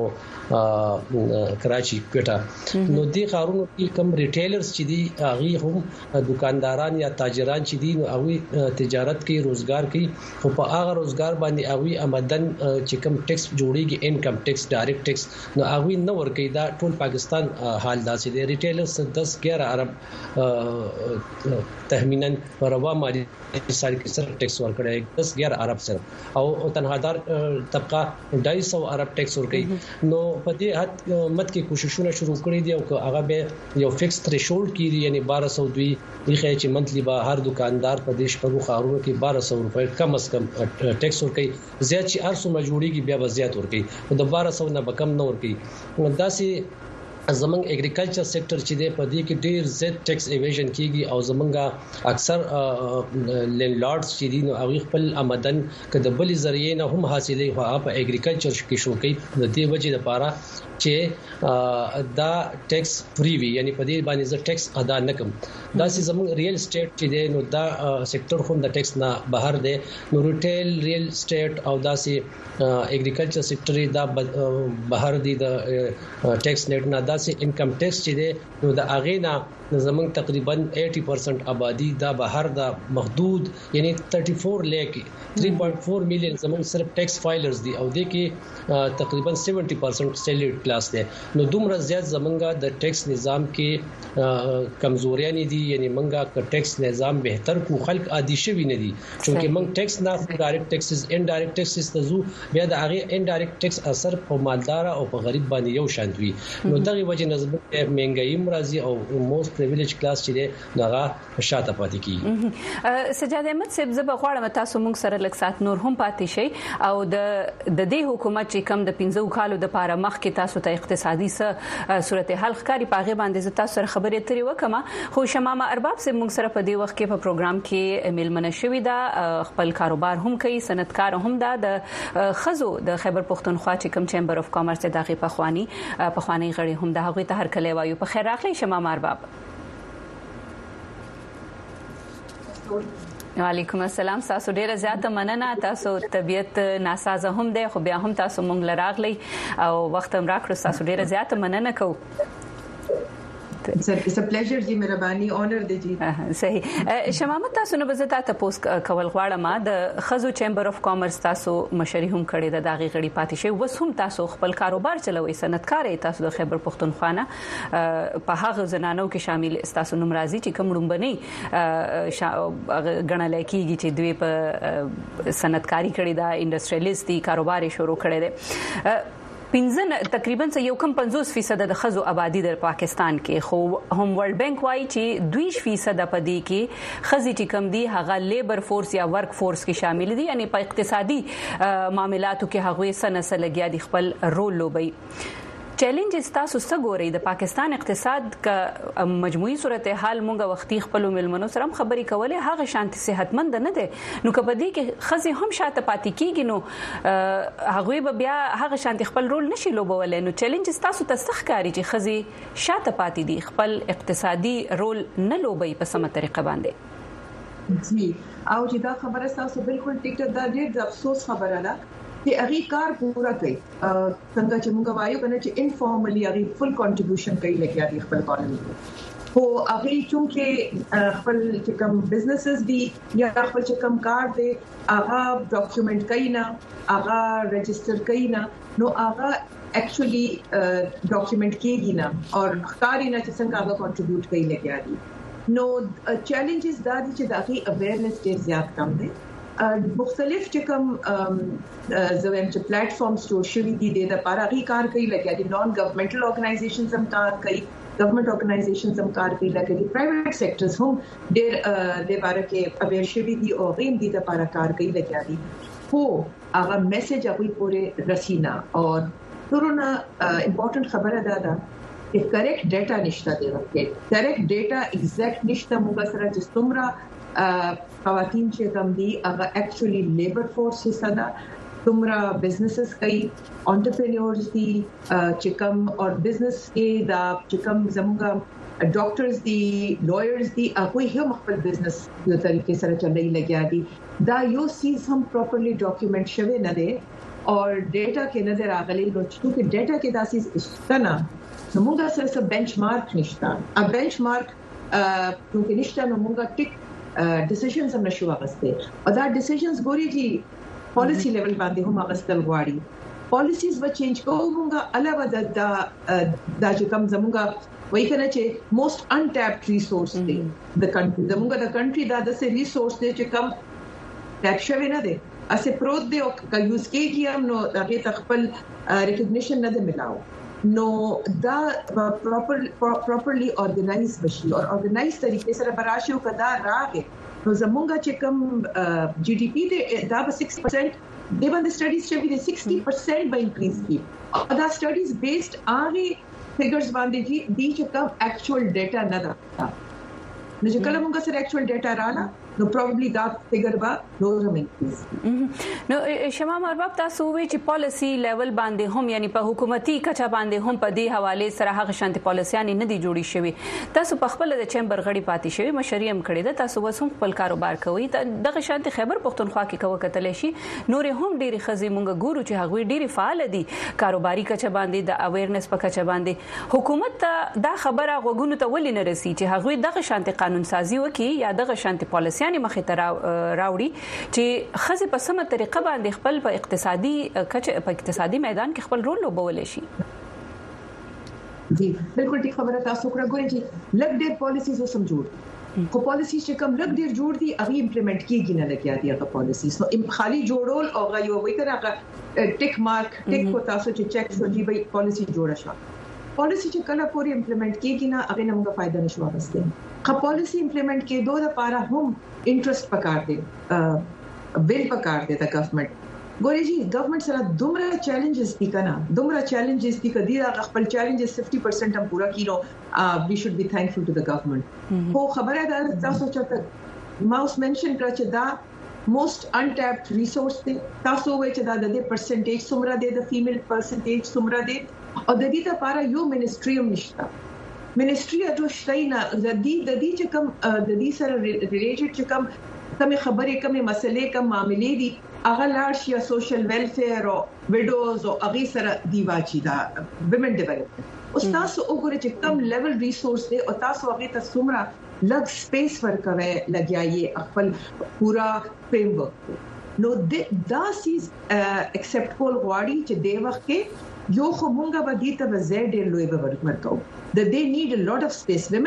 کراچي کوټه. نو دې ښارونو کې کم ریټیلرز چې دي هغه هم دکانداران یا تاجران چې دي نو هغه تجارت کوي روزګار کوي خو په هغه روزګار باندې هغه آمدن چې کم ټیکس جوړيږي انکم ټیکس ډایرکټ ټیکس نو هغه نه ورکوي. دا ټول پاکستان حال داسې دی. ریټیلرز 10-11 ارب تخمینا روا مالی سال کې سره ټیکس ورکړي 10-11 ارب سره او تنهادار طبقه 250 ارب ټیکس ورکړي. نو په دې حد مت کې کوششونه شروع کړي دي او هغه به یو فکس تھریشولډ کیږي یعنی 1202 لخوا چې منتلی به هر دکاندار په دې شپږو ښارونو کې 1200 روپۍ کم از کم ټیکس ورکړي. زیات چې ارسو مجبوريږي بیا به زیات ورکړي او د 1200 نه به کم نه ورکړي. داسې زمونږ اګریکلچر سېکټر چې دی په دې کې ډېر زیات ټیکس ایویژن کیږي او زمونږ اکثر لینډلارډز چې دي نو هغه خپل آمدن کده بل ذریعہ نه هم حاصلې هغه په اګریکلچر کې شو کوي د دې وجې لپاره چې دا ټیکس فری وي یعنی په دې باندې زه ټیکس ادا نکم. دا چې زموږ ریل اسټیټ چې دی نو دا سېکټر هم د ټیکس نه بهر دی. نو ریټیل ریل اسټیټ او دا چې اګریکلچر سېکټر دا بهر دی د ټیکس نیټ نه دا چې انکم ټیکس چې دی نو د اغه نه زمونږ تقریبا 80% آبادی دا بهر دا محدود یعنی 34 لک 3.4 میلیون زمونږ صرف ټیکس فایلرز دي او د کې تقریبا 70% سیلیډ کلاس دی. نو دومره زیات زمونږ د ټیکس نظام کې کمزوري نه دي یعنی مونږه ک ټیکس نظام بهتر کو خلک عادي شوی نه دي چې مونږ ټیکس نه ډایرکټ ټیکسز انډایرکټ ټیکسز تزو بیا د هغه انډایرکټ ټیکس اثر په مالدار او په غریب باندې یو شان وي. نو دغه وجه نسبت مهنګي مرضی او موست پریویلیج کلاس چې دی دغه شاته پاتې کیږي. سجاد احمد صاحب زبر غواړم تاسو موږ سره لږ سات نور هم پاتې شي او د دې حکومت چې کم د 15 کالو د پاره مخ کې تاسو ته اقتصادي صورتحال ښکاری پاغه باندې تاسو سره خبرې ترې وکم. خو شمامه ارباب صاحب موږ سره په دې وخت کې په پروګرام کې میلمنه شوی دا خپل کاروبار هم کوي صنعتکار هم دا د خزو د خیبر پختونخوا چې کم چیمبر اف کامرس دغه پخوانی غړي هم د هغه ته هر کله وایو. په خیر راغلی شمامه ارباب. وعلیکم السلام. تاسو ډیره زیاته مننه. تاسو طبيعت ناسازه هم دی خو بیا هم تاسو مونږ لراغلی او وخت هم راکړو. تاسو ډیره زیاته مننه کوم. It's a pleasure जी मेहरबानी honor दे जी. صحیح. شمامه تاسو نه بزتا تاسو کول غواړم د خزو چیمبر اف کامرس تاسو مشري هم کړی د داغي غړي پاتې شي وس هم تاسو خپل کاروبار چلوي صنعتکار تاسو د خیبر پختونخوا نه په هغه زنانو کې شامل تاسو نوم راځي چې کوم ډومبني غنل کېږي چې دوی په صنعتکاری کړی دا انډستریالیست کاروبار شروع کړی دی. تقریبا یو کم 50% د خزو آبادی د پاکستان کې خو هم ورلد بانک وايي چې 2% پدې کې خزي چې کم دي هغه لیبر فورس یا ورک فورس کې شامل دي یعنی په اقتصادي معاملاتو کې هغه سنسه لګیا دي خپل رول لوبي چیلنجز تاسو څه ګورئ د پاکستان اقتصاد کا مجموعي صورتحال مونږه وختي خپل ملمنو سره خبرې کولې هغه شانتي صحتمند نه ده نو کبدي کې خزي هم شاته پاتې کیږي نو هغه به بیا هغه شانتي خپل رول نشي لوبولای نو چیلنجز تاسو ته څه ښکاري چې خزي شاته پاتې دي خپل اقتصادي رول نه لوبي په سمه طریقه باندې جی او چې دا خبره تاسو بالکل ټیک ده د افسوس خبره ده چې هغه کار پورا کوي څنګه چې موږ وایو کنه چې انفارملی هغه فل کنټریبیوشن کوي لکه هغه خپل اکانومي خو هغه چې خپل چې کوم بزنسز دي یا خپل چې کوم کار دي هغه ډاکومېنټ کوي نه هغه ريجستر کوي نه نو هغه اکچولی ډاکومېنټ کیږي نه او ښکاری نه چې څنګه هغه کنټریبیوټ کوي لکه هغه نو چیلنجز دا دي چې دغه اویرنس ډیر زیات کم دي مختلف چې کوم زویم چې پلیټ فارمز جوړ شوي دي د لپاره کار کوي لکه د نان ګورنمنټل اورګنایزیشنز هم کار کوي ګورنمنٹ اورګنایزیشنز هم کار کوي لکه د پرایویټ سېکټرز هم ډېر د لپاره کې اویر شوي دي او غیم دي د لپاره کار کوي لکه دي خو هغه میسج هغه پورې رسینا او ترونه امپورټنٹ خبره ده چې کریکټ ډیټا نشته دی ورکه کریکټ ډیټا ایگزیکټ نشته موږ سره چې څومره خواتین چې کوم دي هغه اکچولی لیبر فورس حصہ ده څومره بزنسز کوي انټرپرینورز دي چې کوم او بزنس کې دا چې کوم زموږ ډاکټرز دي لایرز دي هغه هم خپل بزنس یو طریقې سره چلای لګیا دي دا یو سیز هم پراپرلی ډاکومېنټ شوی نه دي او ډیټا کې نه راغلي نو چې ډیټا کې دا سیز استنه نو موږ سره بنچمارک نشته ا بنچمارک چې نشته نو موږ ټیک decisions هم نشو واغسته او دا decisions ګوري چې policy level باندې هم واغستل غواړي policies و change کومګه علاوه دا چې کوم زموږه وایي کنه چې most untapped resource دی د country زموږه د country دا د resource دی چې کوم tap شوی نه دی اسه پروت دی او یوز کېږي هم نو هغه خپل recognition نه دی ملاو نو دا properly organized بشي او organized طریقې سره براشي او کدا راغی نو زمونږه چې کوم جی ډی پی دی دا به 6% دی باندې سټډیز چې وی 60% به انکریز کی او دا سټډیز بیسډ آغي فګرز باندې دي چې کوم اکچوال ډیټا نه ده نو چې کله موږ سره اکچوال ډیټا رااله نو probably دا فګر با نور هم انکریز نو شمام ارباب تاسو وی چې پالیسی لیول باندې هم یعنی په حکومتي کچا باندې هم په دې حواله سره هغه شانتي پالیسيان نه دي جوړي شوی تاسو په خپل د چیمبر غړي پاتې شوی مشریم کړی ده تاسو وسوم خپل کاروبار کوي دغه شانتي خیبر پختونخوا کې کوه کتل شي نور هم ډيري خزي مونږ ګورو چې هغه ډيري فعال دي کاروباري کچا باندې د اویرنس په کچا باندې حکومت دا خبره غوګونو ته ولې نه رسي چې هغه دغه شانتي قانون سازي وکي یا دغه شانتي پالیسي یعنی مخه ته راوړي چې خزه په سمه طریقه باندې خپل په اقتصادي میدان کې خپل رول لوبولای شي جی بالکل ټیک خبره تاسو کړه ګورئ چې لګ ډېر پالیسیز وسم جوړ کو پالیسیز چې کوم لګ ډېر جوړ دي هغه امپلیمنٹ کیږي نه لګیا دي هغه پالیسیز نو خالی جوړول او غو وي کنه هغه ټیک مارک ټیک کو تاسو چې چیک شو دی به پالیسی جوړه شو پالیسی چې کله پوری امپلیمنٹ کیږي نه هغه نه موږ فائدہ نشو واغسته که پالیسی امپلیمنٹ کې دوه لپاره هم انټرست پکار دی بیل پکار دی د گورنمنت ګورې جی گورنمنت سره دومره چیلنجز دي کنه دومره چیلنجز دي کدي هغه خپل چیلنجز 50% هم پورا کړو وی شود بی تھینکفul ټو د گورنمنت خو خبره ده تاسو چې ما اوس منشن کړ چې دا موست انټیپډ ریسورس دی تاسو وایي چې دا د پرسنټیج څومره دی د فیمیل پرسنټیج څومره دی او د دې لپاره یو منسټری هم نشته منسټری اډوشتاینا د دې چې کوم د دې سره ریلیټډ چې کوم خبرې کوم مسلې کوم معاملې دي هغه لارش یا سوشل ویلفیر او ویډوز او هغه سره دی واچي دا ویمن ډیولپمنٹ او تاسو وګورئ چې کوم لیول ریسورس دی او تاسو هغه ته څومره لږ سپیس ورکوي لګیایي خپل پورا فریم ورک نو دا سیز ایکسپټبل غواړي چې د وخت کې یو خو مونږه به دې ته زړه ډېر لوی به ورکو د دې نیډ ا لوټ اف سپیس ویمن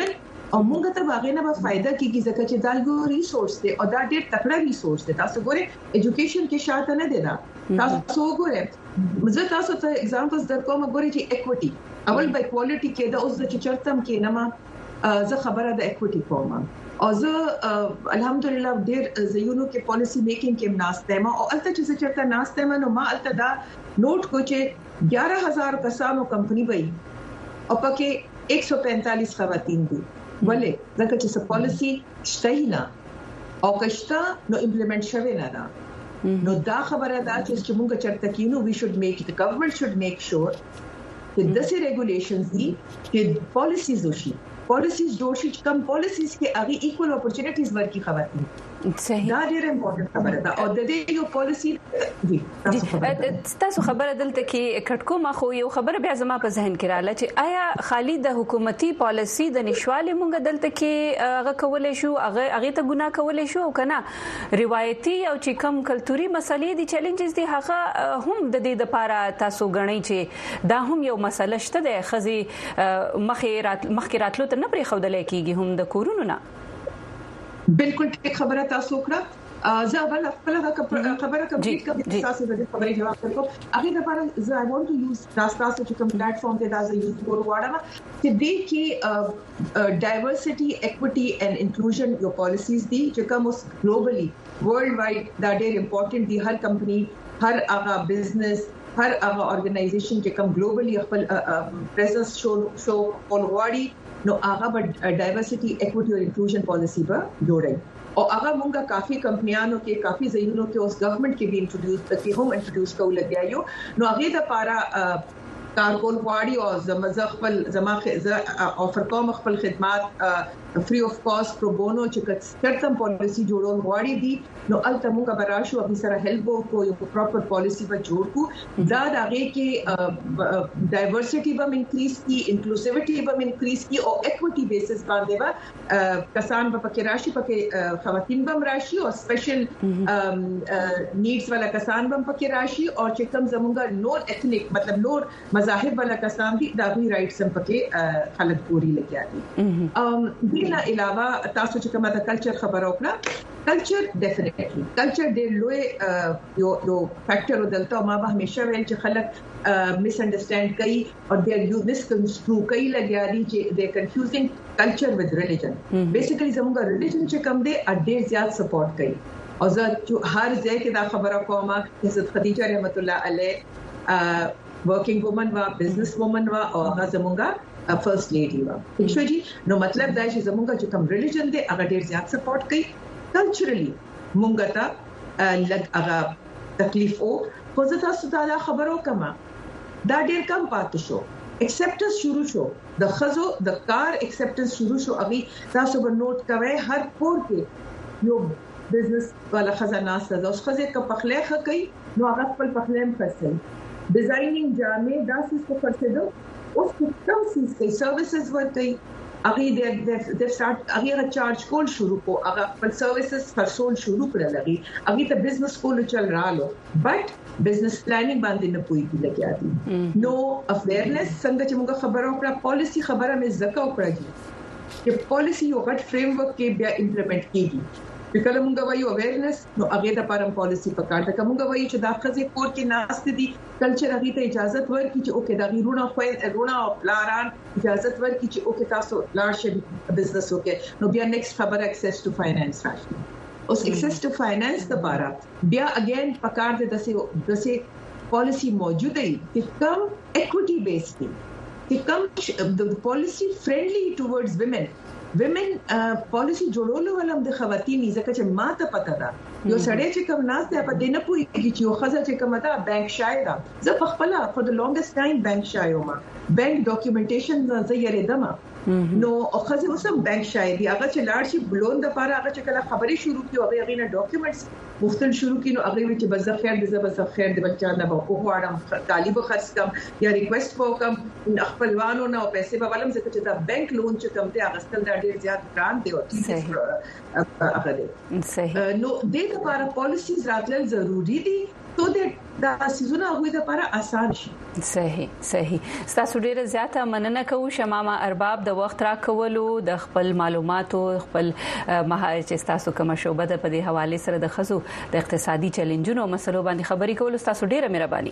او موږ ته باغې نه به فائدہ کیږي ځکه چې دا یو ریسورس دی او دا ډېر تکړه ریسورس دی. تاسو ګورئ ایجوکیشن کې شاته نه دی دا. تاسو ګورئ زه تاسو ته اگزامپلز درکوم. ګورئ چې اکوټي اول بای کوالټي کې دا اوس چې چرتم کې نه ما زه خبره د اکوټي کوم او زه الحمدلله ډېر زيونو کې پالیسی میکینګ کې مناسبه او الته چې چرته ناسته نو ما الته دا نوٹ کو چې 11000 کسانو کمپنی وي او پکې 145 خواتین دي. ولې ځکه چې څه پالیسی شته نه او کښتا نو امپلیمنٹ شوی نه ده. نو دا خبره ده چې موږ چرته کینو وی شوډ میک د گورنمنت شوډ میک شور چې داسې ریګولیشنز دي چې پالیسیز وشي جوړ شي چې کوم پالیسیز کې هغه ایکوال اپورچونټیز ورکړي خواتین. صحیح دا ډېر امپورټنت خبره ده او د دې یو پالیسی دي. تاسو خبره دلته کې کټکو ما خو یو خبره بیا زما په ذهن کې رااله چې آیا خالي د حکومتي پالیسی د نشواله مونږ دلته کې هغه کولای شو هغه ته ګناه کولای شو کنه روایتي او چې کم کلتوري مسلې دي چیلنجز دي هغه هم د دې لپاره تاسو غنئ چې دا هم یو مسله شته د خزي مخکې راتلو ته نه پرې خودلای کیږي هم د کورونو نه. بالکل ټیک خبره تاسو کړه. زه اول خپل خبره کمپلیټ کړم تاسو د خبرې جواب ورکړم. هغه لپاره زه I want to use تاسو چې کوم پلیټ فارم ته دا زه یوز کوم چې دې کې ډایورسټي ایکوټي اینڈ انکلوژن یو پالیسیز دي چې کوم ګلوبلی ورلد وایډ دا ډېر امپورټنٹ دي. هر کمپنی هر هغه بزنس هر هغه ارګنایزیشن چې کوم ګلوبلی خپل پریزنس شو اونغواړي نو هغه به ډایورسټي ایکوټي او انکلوژن پالیسی به جوړي او هغه مونږه کافي کمپنیانو کې کافي ځایونو کې اوس ګورنمنت کې به انټروډیوس کول لګیایو. نو هغه د پاره کارکول غواړي او زما افر کوم خپل خدمات فری اف کاست پرو بونو چې کټم پالیسی جوړول غواړي دي نو الته موږ به راشو او سره هیلپ وکړو یو پراپر پالیسی به جوړ کو. دا دغه کې ډایورسټي به انکریز کی انکلوسیویټي به انکریز کی او ایکوټي بیسس باندې به کسان به پکې راشي پکې خواتین به راشي او سپیشل نیډز والا کسان به پکې راشي او چې کوم زمونږ نور ایتنیک مطلب نور مذاهب والا کسان دي دا غوي رائټس هم پکې خلک پوری لګیا دي. دغه علاوه تاسو چې کومه د کلچر خبره وکړه کلچر ډیفینیټلی کلچر ډېر لوی یو فیکٹر ودلته ما به همیشه ویل چې خلک مس انډرستانډ کوي او د یو مس کنسټرو کوي لګیا دي چې د کنفیوزینګ کلچر وذ ریلیجن. بیسیکلی زموږ ریلیجن چې کوم دی ډېر زیات سپورټ کوي او زه هر ځای کې دا خبره کوم چې حضرت خدیجه رحمت الله علیه ورکینګ وومن وا بزنس وومن وا او هغه زموږه فرست لیډي وا. شو جی نو مطلب دا چې زموږه چې کوم ریلیجن دی هغه ډېر زیات سپورټ کوي. کلچرلی مونږ ته لګ هغه تکلیف او خو زه تاسو ته دا خبرو کما دا ډېر کم پاتې شو. ایکسپټنس شروع شو د خزو د کار ایکسپټنس شروع شو. ابي تاسو به نوٹ کوئ هر کور کې یو بزنس والا خزانه سره اوس خزه کا پخله کوي نو هغه خپل پخلم خرڅي ډیزاینینګ جامې داسې څه خرڅېدو اوس کوم څه سرویسز ورته هغه د سٹارټ هغه چارج کول شروع کو هغه خپل سرویسز خرڅول شروع کړل. هغه ته بزنس کول چل رالو بٹ بزنس پلانینګ باندې نه پوي لګیا دي. نو اویرنس څنګه چې موږ خبرو کړه پالیسی خبره مې زکه وکړه چې پالیسی یو غټ فریم ورک کې بیا امپلیمنٹ کیږي. کله مونږ وایو اویرنس نو هغه د پاره پالیسی پکار ده. کومه وایي چې د خزې کور کې ناشته دي کلچر هغه ته اجازه ورکړي چې اوکې دا غیرونه خو رونه او پلان اجازه ورکړي چې اوکې تاسو لارشپ بزنس وکړي. نو بیا نیکسٹ خبر ایکسس ټو فاینانس راشي. اوس ایکسس ټو فاینانس د پاره بیا اگین پکار ده دسه پالیسی موجود دی چې کم ایکوټي بیس دی چې کم د پالیسی فرندلی ټورډز ویمن پالیسی جوړولو ولهم د خواتین ځکه چې ماته پته ده یو سړی چې کوم ناس ته په دینه پوهیږي چې یو خزه چې کومه ده بانک شاید زه په خپل for the longest time بانک شایوم بانک ډاکومېنټیشن زه یې ردم نو خزه اوسم بانک شاید هغه چې لاړ شي بلون د پاره هغه چې کله خبري شروع کیو هغه نه ډاکومېنټس مفتل شروع کینو هغه وی چې بس خیر دې بس خیر دې بچا نه په غواړم طالب خرڅ کم یا ریکوست وکم خپلوانو نه پیسې به ولم ځکه چې دا بانک لون چې کوم ته اغستل دا ډیر زیات ګران دی او هغه دی صحیح نو د لپاره پالیسیز راتل ضروری دي تو دا سيزونه هغه د لپاره آسان شي. صحیح تاسو ډیره زیاته مننه کوم شمامه ارباب د وخت را کولو د خپل معلوماتو خپل مهارت چې تاسو کوم شوبه د په حواله سره د خزو د اقتصادي چیلنجونو مسلو باندې خبرې کول تاسو ډیره مهرباني.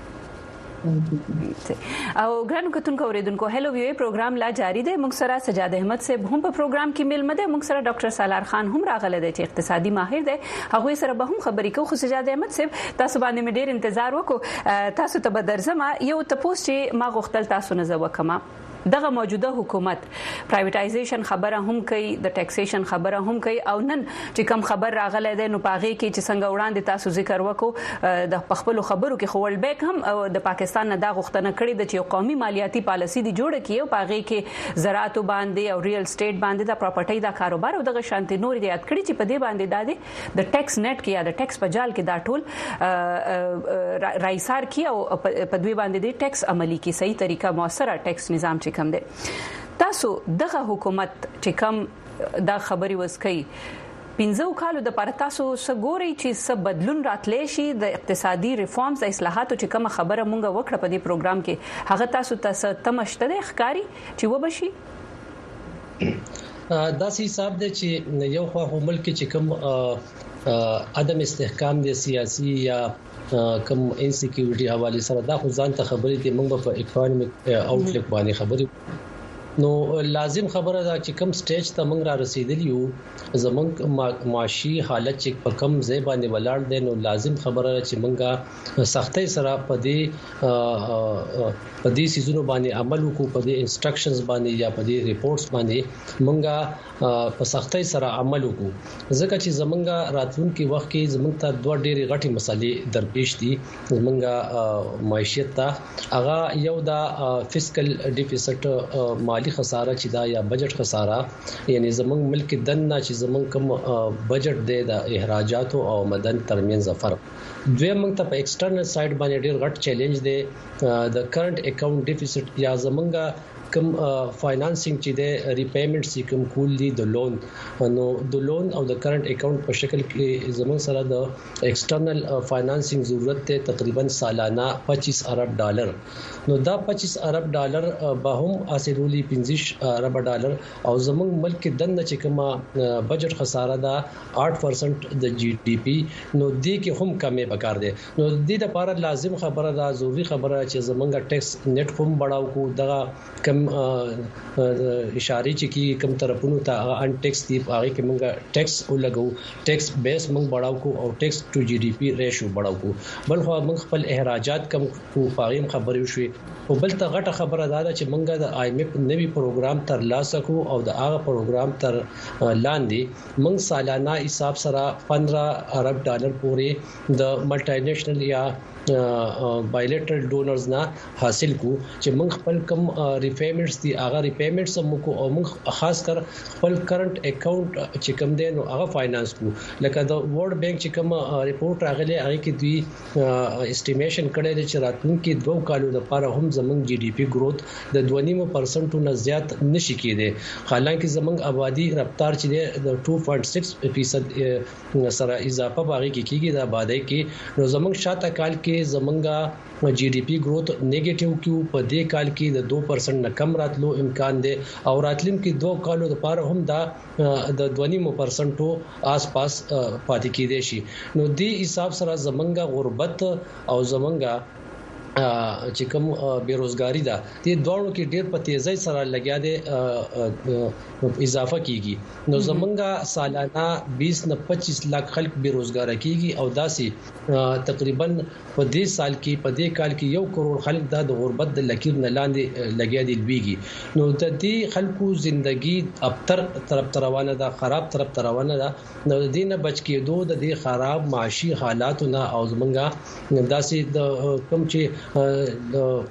او ګرانو کتونکو اوریدونکو هلو وی پروګرام لا جاری دی. موږ سره سجاد احمد صاحب هم په پروګرام کې ملمه ده. موږ سره ډاکټر سالار خان هم راغله دی چې اقتصادي ماهر دی. هغه سره به هم خبرې کوو. خو سجاد احمد صاحب تاسو باندې مې ډیر انتظار وکړو. تاسو ته به درځم یو تاسو چې ما غوښتل تاسو نه زوکما دغه موجوده حکومت پرایویټایزیشن خبره هم کوي د ټیکسیشن خبره هم کوي او نن چې کم خبر راغله ده نو پاغي کې چې څنګه وړاندې تاسو ذکر وکړو د خپل خبرو کې خول بیک هم د پاکستان نه دا غوښتنه کړې ده چې قومي مالیاتي پالیسي دی جوړه کیو پاغي کې زراعت باندې او ریل اسټیټ باندې د پراپرټي دا کاروبار او دغه شانتي نور دی یاد کړی چې په دې باندې د ټیکس نت کې یا د ټیکس په جال کې دا ټول رایسار کی او په دوی باندې د ټیکس عملی کې صحیح طریقه موثره ټیکس نظام چې کم دی. تاسو دغه حکومت چې کم دا خبري وسکي 15 کالو د پر تاسو سګوري چې څه بدلون راتلی شي د اقتصادي ریفارمز د اصلاحاتو چې کوم خبره مونږ وکړه په دې پروګرام کې هغه تاسو ته تمشته د ښکاری چې وبشي دا سي حساب دی چې یو خو ملک چې کوم عدم استحکام دی سیاسي یا کم انسیکیورټي حواله سره دا خو ځان ته خبرې دي موږ په اکونومیک آوټلک باندې خبرې نو لازم خبره ده چې کم سټیج ته موږ را رسیدلی یو زمونږ معاشي حالت چې په کم ځای باندې ولاړ دي نو لازم خبره ده چې موږ سختۍ سره په دې سيزونو باندې عمل وکړو په دې انسټرکشنز باندې یا په دې ریپورتس باندې موږ په سختۍ سره عمل وکړو ځکه چې زمونږ راتلونکي وخت کې زمونږ ته دوه ډېرې غټي مسلې درپېښ دي زمونږ معیشت ته هغه یو دا فسکل ډیفیسټ مالی خساره چې دا یا بجټ خساره یعنی زمونږ ملک دنه چې زمونږ کوم بجټ دی د اخراجات او آمدن ترمنځ فرق دوی موږ ته په ایکسټرنل سایډ باندې ډېر غټ چیلنج دی د کرنٹ اکاؤنٹ ډیفیسټ یا زمونږ کم فاینانسینګ چې د ریپیمنټ چې کوم کول دي د لون نو د لون او د کرنٹ اکاؤنٹ په شکل کې زموږ سره د ایکسټرنل فاینانسینګ ضرورت ته تقریبا سالانه $25 ارب نو دا $25 ارب به هم حاصلولي $15 ارب او زموږ ملک دنه چې کوم بجټ خساره ده 8% د جی ډی پی نو دې کې هم کمې پکار دي نو دې لپاره لازم خبره ده ضروری خبره چې زموږ ټیکس نت هم بڑاو کو دغه کم اشاره چې کی کم طرفونو ته ان ټیکس دی هغه کې موږ ټیکس ولګو ټیکس بیس موږ بڑاو کو او ټیکس ټو جی ډی پی ریشو بڑاو کو بل خو موږ خپل اخراجات کم کو فایم خبرې شوې او بل ته غټه خبره ده چې موږ د آی ایم ایف نوی پروګرام تر لاسه کو او د هغه پروګرام تر لاندې موږ سالانه حساب سره $15 ارب پورې د ملټي نېشنل یا بایلیټرل ډونرز نه حاصل کو چې موږ خپل کم ریپیمنټس دي هغه ریپیمنټس هم کو او موږ خاص کر خپل کرنٹ اکاؤنٹ چې کم دی نو هغه فاینانس کو لکه د ورلد بانک چې کم ریپورت راغلی هغه کې دوی اسټیمیشن کړی دی چې راتلونکي 2 کالو لپاره هم زموږ جی ډی پی گروث د 2.5% نه زیات نشي کېده حالانکه زموږ آبادی رفتار چې د 2.6% سره اضافه باغی کېږي د آبادی کې نو زموږ شاته کال کې زمونږه جی ډی پی گروث نیگیټیو کیو په دې کال کې د 2% نه کم راتلو امکان دی او راتلونکي 2 کالو لپاره هم دا د 2.5% آس پاس پاتې کېدي شي نو دې حساب سره زمونږه غربت او زمونږه چې کوم بیروزګاری ده دې دوړو کې ډېر په تیزی سره لګیا دي اضافه کیږي نو زمونږه سالانه 20 نه 25 لک خلک بیروزګار کیږي او داسي تقریبا په دې سال کې په دې کال کې 1 کروڑ خلک د غربت د لکیر نه لاندې لګیا دي لويږي نو د دې خلکو ژوندۍ ابتر طرف روانه ده خراب طرف روانه ده نو د دې نه بچ کېدو د دې خراب معاشي حالاتونه او زمونږه داسي د کم چې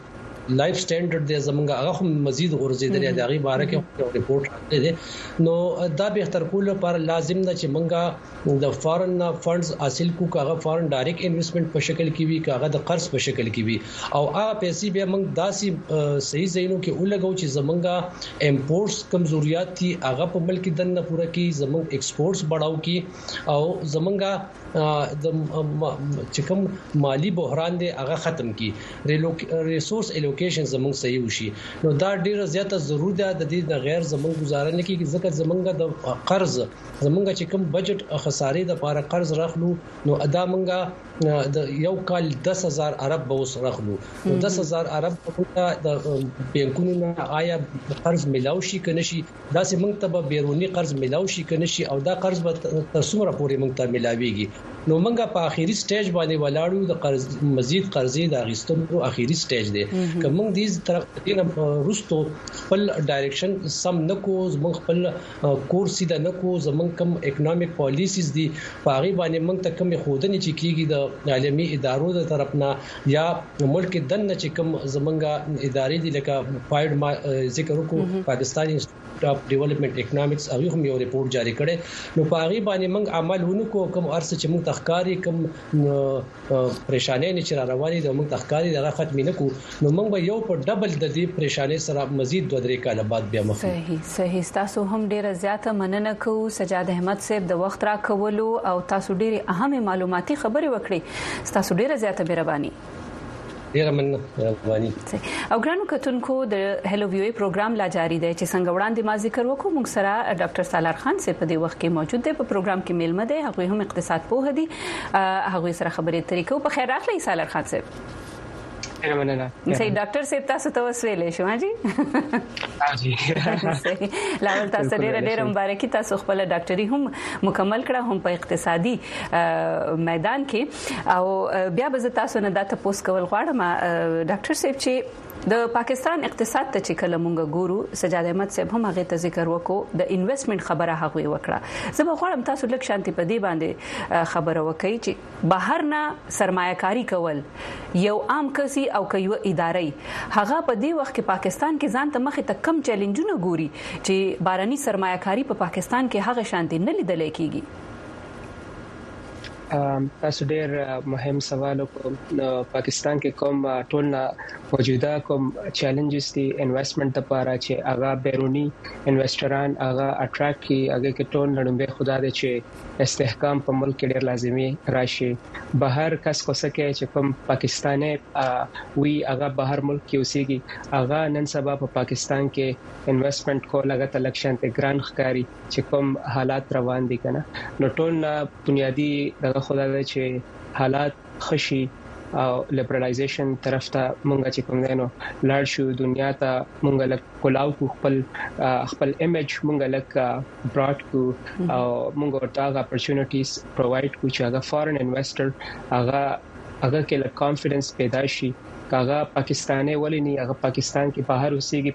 لایف سټانډرډ د زمونږ هغه هم مزید ورزيدل د هغه باره کې ریپورت راغلی دی نو دا به تر کول لپاره لازم ده چې مونږه د فارن فندز حاصل کو هغه فارن ډایرکټ انویسټمنٹ په شکل کې وي هغه د قرض په شکل کې وي او هغه پیسې به مونږ داسې صحیح ځایونو کې ولګو چې زمونږه امپورټس کمزوریات دي هغه په ملک دنه پوره کې زمونږ ایکسپورټس بڑھاو کې او زمونږه د چکم مالی بحران دی هغه ختم کی ریسورس الوکیشن زمونږ صحیح وشي نو دا ډیره زیاته ضرورت ده د دې غیر زمونږ گزاره نه کیږي ځکه زمونږ د قرض زمونږ چې کوم بجټ خسارې د لپاره قرض راخلو نو ادا مونږه د یو کال 10000 ارب به وس راخلو نو 10000 ارب په د بانکونو نه آیا قرض ملاوي شي کنه شي دا سه مونږ ته به بیرونی قرض ملاوي شي کنه شي او دا قرض به ترڅومره پورې مونږ ته ملاويږي نو مونږه په اخیری سټیج باندې ولاړو د قرض مزید قرضې د اغستلو اخیری سټیج دی کوم دې طرف دینه روستو خپل ډایریکشن سم نکو زمونږ خپل کورس سیده نکو زمونږ کوم اکونومیک پالیسیز دي پاغي باندې مونږ ته کوم خودنه چې کیږي د عالمي ادارو د طرفنا یا ملک دنه چې کوم زمونږه ادارې دي لکه فایډ ذکر وکړو پاکستاني اف ډیولپمنٹ اکونومکس هغه هم یو ریپورت جاری کړي نو پاغي باندې موږ عمل ونکو کوم ارڅ چې موږ تخکاری کوم پریشانې نه چر رواني د موږ تخکاری دغه ختم نه کو نو موږ به یو په ډبل د دې پریشانې سره مزید 2-3 کال بعد بیا مخ صحیح تاسو هم ډیره زیاته مننه کوو سجاد احمد صاحب د وخت را کولو او تاسو ډیره اهمه معلوماتي خبرې وکړي تاسو ډیره زیاته مهرباني ډیره مننه او ګرانو کتونکو د هلو ویو پروګرام لا جاری دی چې څنګه وړاندې ما ذکر وکړو موږ سره ډاکټر سالار خان صاحب په دې وخت کې موجود دی په پروګرام کې میلمه دی هغه هم اقتصاد پوه دی هغه سره خبرې طریقو په خیر راغلی سالار خان صاحب مننه صحیح ډاکټر صاحب تاسو ته وسویلې شو جی لاول تاسو ډېر مبارکي تاسو خپل ډاکټري هم مکمل کړه هم په اقتصادي میدان کې او بیا به تاسو نه دا تاسو کول غواړم ډاکټر صاحب چې د پاکستان اقتصاد ته چې کله مونږ ګورو سجاد احمد صاحب هم هغه ته ذکر وکړو د انویسټمنٹ خبره هغه وکړه زه به غواړم تاسو لږ شانتي په دې باندې خبره وکړئ چې بهر نه سرمایه کاری کول یو عام کسي او کيو ادارې هغه په دې وخت کې پاکستان کې ځان ته مخې ته کم چیلنجونه ګوري چې باراني سرمایه کاری په پاکستان کې هغه شانتي نه لیدل کېږي تاسو ډېر مهم سوال وکړو پاکستان کې کوم ټول موجوده کوم چیلنجز دي انویسټمنٹ لپاره چې هغه بیرونی انویسټران هغه اټریکټ کی هغه کې ټول نړۍ خدا دې چې استحکام په ملک کې ډېر لازمي راشي بهر کس کو سکے چې کوم پاکستاني وی هغه بهر ملک کې اوسېږي هغه نن سبا په پاکستان کې انویسټمنٹ کو لګت الیکشن ته ګران ښکاری چې کوم حالات روان دي کنه نو ټول بنیادی دغه خدای دې چې حالات خشي او لیبرالایزیشن طرف ته مونږ چې کوم دینو لاړ شو دنیا ته مونږ لکه کولاو کو خپل ایمیج مونږ لکه براډ کو او مونږ ورته اپورتونټیز پرووایډ کو چې هغه فارن انویسټر هغه کې لکه کانفیډنس پیدا شي هغه پاکستاني ولینی هغه پاکستان کې بهر اوسېږي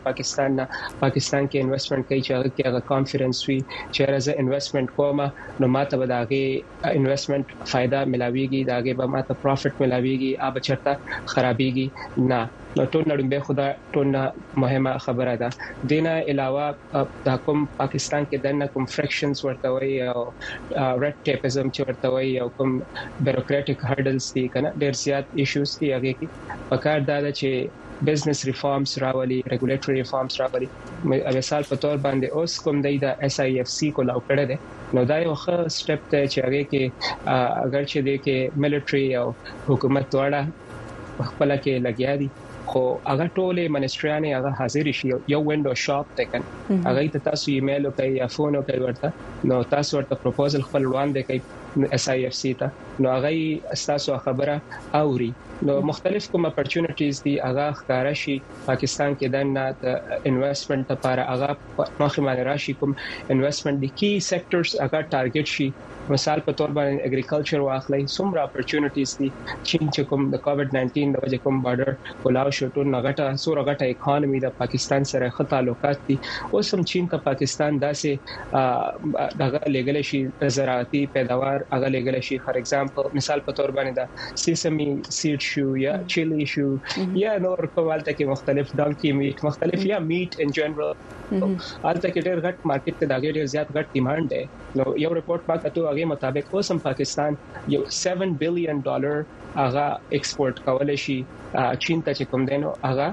پاکستان کې انویسټمنٹ کوي چې هغه کې هغه کانفیډنس وي چې راځه انویسټمنٹ کومه نو ماته به داغه انویسټمنٹ فائدہ ملاويږي داغه به ماته پروفټ ملاويږي اب چرته خرابيږي نه نو ټول نړۍ خدا ټول مهمه خبره ده دینه علاوه د کوم پاکستان کې دنه کوم فرکشنز ورته وي او ریډ ټیپزم چې ورته وي او کوم بیوروکراټیک هرډلز دي کنه ډېر زیات ایشوز دي هغه کې پکار دا چې بزنس ریفارمز راولي ریګولیټری ریفارمز راولي مثال په تور باندې اوس کوم د SIFC کو لاو کړه ده نو دا یو ښه سټپ دی چې هغه کې اگر چې د کې ملټری او حکومت دواړه خپل کې لګیا دي خو هغه ټوله منسټریانه هغه حاضر شي یو وینډو شاپ ته کن هغه ته تاسو ایمیل او یا فون او کوي ورته نو تاسو ورته پروپوزل خپل وړاندې کوي SIFC ته نو هغه تاسو خبره اوري نو مختلف کوم اپورتونټیز دي هغه ښکارا شي پاکستان کې د انویسټمنٹ لپاره هغه مخه راشي کوم انویسټمنٹ دي کی سېکټرز هغه ټارګټ شي مثال په تور باندې اګریکلچر واخلئ څومره اپورتونټیز دي چین چې کوم د کووډ-19 د وجې کوم بارډر کولاو شو ټول نغټه سور غټه اکانومي د پاکستان سره ښه تعلقات دي اوس هم چین ته پاکستان داسې دغه لګل شي زراعتي پیداوار هغه لګل شي. فار ایگزامپل مثال په تور باندې دا سیسمی سیډ شو یا چیلی شو یا نور کوالته کې مختلف ډانکی میټ مختلف یا میټ ان جنرال البته کې ډېر غټ مارکیټ ته دا ډېر زیات غټ ډیماند دی. نو یو رپورت ما کتو هغه مطابق اوسم پاکستان یو $7 billion هغه ایکسپورت کولای شي چین ته چې کوم دینو هغه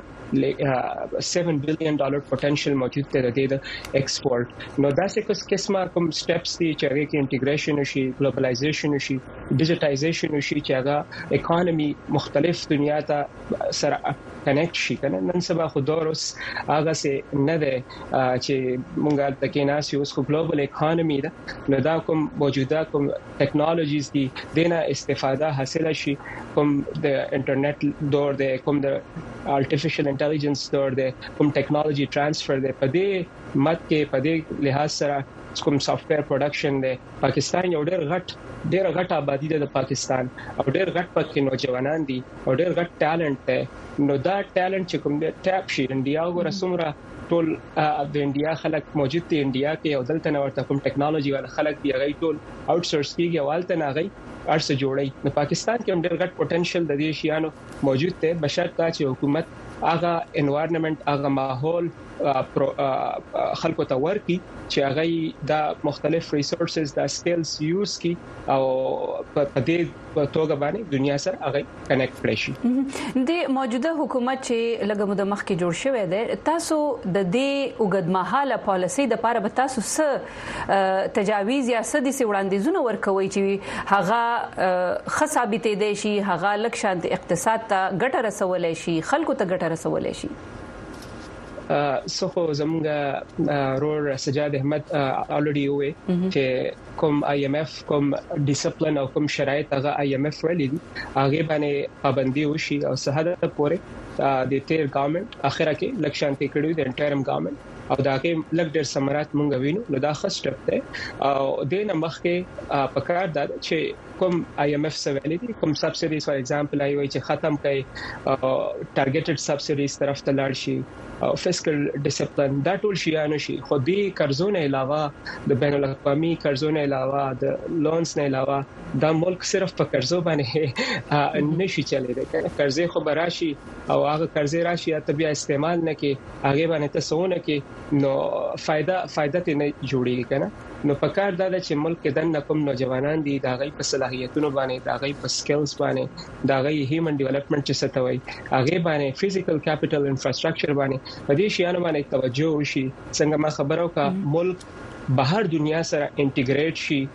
$7 billion potential موجود دی د ایکسپورت. نو دا څه قسمه کوم سټیپس دي چې هغه کې انټیګریشن وشي، ګلوبلایزیشن وشي، ډیجیټایزیشن وشي چې هغه اکانومي مختلف دنیا ته سره کنیکټ شي. کنه نن سبا خو دورس هغه څه نه ده چې مونږه تکې ناسي اوس خو ګلوبل اکانومي ده. نو دا کوم موجوده کوم ټیکنالوژیز دي دینه استفاده حاصل شي، کوم د انټرنیټ دور ده، کوم د artificial intelligence دور ده، کوم ټیکنالوژي ترانسفر ده، په دې مت کې په دې لحاظ سره کوم سافټویر پروډکشن ده. پاکستان یو ډېر غټ آبادی ده د پاکستان او ډېر غټ پکې نوجوانان دي او ډېر غټ ټالنت ده. نو دا ټالنت چې کوم دی ټاپ شي انډیا وګوره څومره ټول د انډیا خلک موجود دي انډیا کې او دلته نو ورته کوم ټیکنالوژي ول خلک دی غي ټول آوټ سورس کیږي او الته نه غي ارسه جوړي. نو پاکستان کې هم ډېر غټ پوتنشل د دې شیانو موجود دی بشرط چې حکومت هغه انوایرنمنت هغه ماحول خلکو ته ورکي چې هغه د مختلف ریسورسز د سکلز یوز کی او په دې توګه باندې دنیا سره هغه کنیکټ کړي شي. د موجوده حکومت چې لږه مده مخکې جوړ شوی دی، تاسو د دې اوګدمحاله پالیسي د لپاره به تاسو څه تجاویز یا څه د وړاندیزونه ورکوي چې هغه خصابته دي شي، هغه لک شانت اقتصاد ته ګټه رسولای شي، خلکو ته ګټه رسولای شي؟ سخو زمونږ رور سجاد احمد already وې چې کوم IMF کوم ډیسپلین او کوم شرایط هغه IMF ولې دي هغه باندې پابندي وشي او سهاده پورې د تیر ګورنمنت اخره کې لکشانتي کړو د انټرم ګورنمنت او دا کې لګ ډېر سمرات مونږ وینو. نو دا خاص سټپ دی او د نمخ کې پکار دا چې کوم IMF سوالې دي کوم سبسيډيز فار ایگزامپل ایوي چې ختم کړي ټارګټډ سبسيډيز طرف ته لاړ شي او فسکل ډیسپلین دا ټول شیانو شي. خو دې قرضونه علاوه د بین الاقوامي قرضونه علاوه د لونز نه علاوه دا ملک صرف په قرضو باندې نشي چلے دی. قرضې خو براشي او هغه قرضې راشي ته بیا استعمال نه کې هغه باندې تاسوونه کې نو فائدہ ته نه جوړیږي کنه. نو پکار دا چې ملک کې دنه کوم نوجوانان دي دا غي په صلاحیتونو باندې دا غي په سکلز باندې دا غي هیومن ډیولپمنٹ چې ستوي هغه باندې فزیکل کیپټل انفراستراکچر باندې په دې شیانو باندې توجه وشي. څنګه ما خبرو کا ملک بهر دنیا سره انټیګریټ شي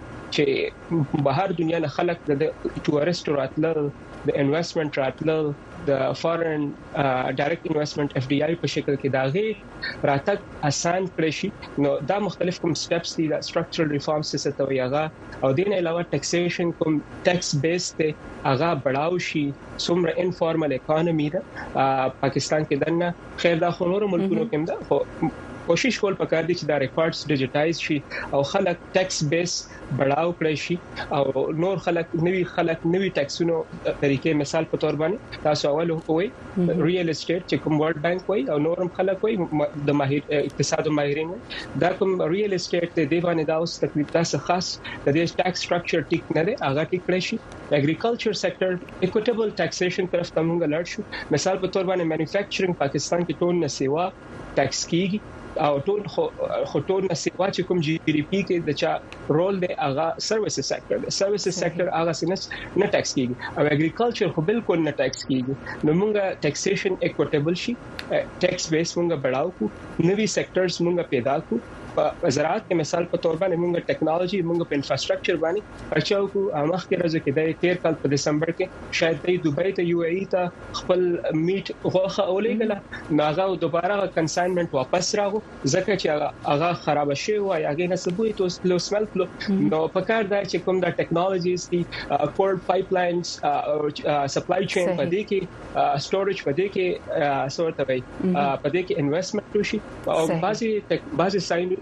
چې بهر دنیا نه خلک د ټورست راتلل د انویسټمنٹ راتلل د فارن ډایرکټ انویسټمنٹ FDI په شکل کې داغه راتګ آسان کړی شي. نو دا مختلف کوم سټیپس دي د سټرکچرل ریفارمز څخه ته ویغه او دین علاوه ټیکسیشن کوم ټیکس بیس ته هغه بڑاو شي. څومره انفارمل اکانومي ده پاکستان کې دنه خیر دا خو نور ملکونو کې ده خو کوشش کول پکار دي چې دا ریکارډز ډیجیټایز شي او خلک ټیکس بیس بڑاو کړی شي او نور خلک نوی ټیکسونو طریقې مثال په تور باندې تاسو اول وایي ریل اسټیټ چې کوم ورلد بانک وایي او نورم خلک وایي د ماهر اقتصاد ماهرین دا کوم ریل اسټیټ ته دی باندې دا اوس تقریبا تاسو خاص د دې ټیکس سټرکچر ټیک نه دی هغه ټیک کړی شي. اګریکلچر سېکټر ایکوټیبل ټیکسیشن طرف ته موږ لاړ شو. مثال په تور باندې مینوفیکچرینګ پاکستان کې ټول نه سیوا ټیکس کیږي او ټول ټول نسبت چې کوم GDP کې د چا رول دی هغه سرویسز سېکټر هغه نه ټیکس کیږي او اګریکلچر خو بالکل نه ټیکس کیږي. نو موږ ټیکسیشن ایکوټیبل شي ټیکس بیس موږ بڑاو کو نوی سېکټرز موږ پیدا کو. په زراعت کې مثال په تور باندې موږ ټیکنالوژي موږ په انفراستراکچر باندې پرچاو کو. مخکې راځي کې د تیر کال په دسمبر کې شاید د دوبۍ ته UAE ته خپل میټ غوخه اولېګله ناغه دوباره کنساینمنت واپس راغو ځکه چې هغه خراب شي او هغه نسبوي تو لو سمل فلو. نو په کار دا چې کوم د ټیکنالوژیز دي پورټ پایپلاینز سپلای چین په دې کې سټوریج په دې کې سورته وي په دې کې انویسټمنټ وشي او بعضي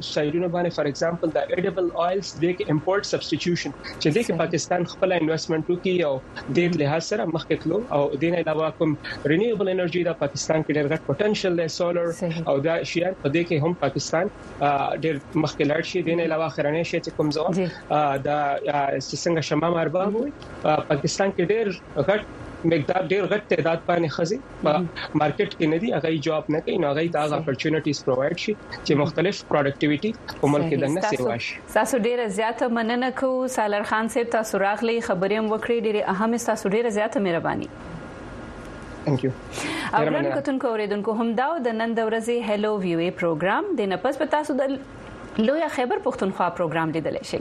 سایډونو باندې فار ایگزامپل د ایډیبل آیلز د امپورټ سبسټیټیوشن چې د پاکستان خپل انویسټمنټ وکي او د لحاظ سره مخکې تلو او د نه علاوه کوم رینیوبل انرژي د پاکستان کې ډېر غټ پوتنشل دی سولر او دا شیان په دې کې هم پاکستان ډېر مخکې لاړ شي د نه علاوه خرانه شي چې کوم ځای د څنګه شمام ارباب پاکستان کې ډېر غټ مقدار ډېر غټ تعداد باندې خزي مارکیټ کې نه دي هغه جواب نه کوي نو هغه ته اپورتونټیز پرووایډ شي چې مختلف پروډکټیویټي په ملک د نه سیوا شي. تاسو ډېر زیاته مننه کوم سالر خان صاحب تاسو راغلي خبرې هم وکړې ډېر اهم تاسو ډېر زیاته مهرباني. ثانک یو. اورن کوتونکو اوریدونکو هم دا د نن د ورځې هلو ویو ای پروګرام د نپس په تاسو د لویا خیبر پښتونخوا پروګرام لیدل شي.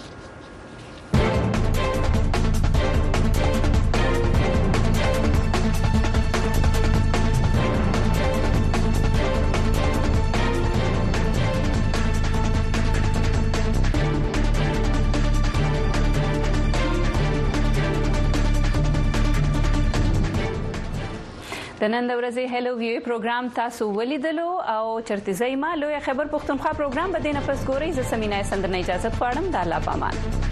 د نن د ورځې هلو ویو پروګرام تاسو ولیدلو او چرته زېما لوی خبر پښتونخوا پروګرام به د نفس ګوري ز سمینای سندنه اجازه غواړم د الله پامان.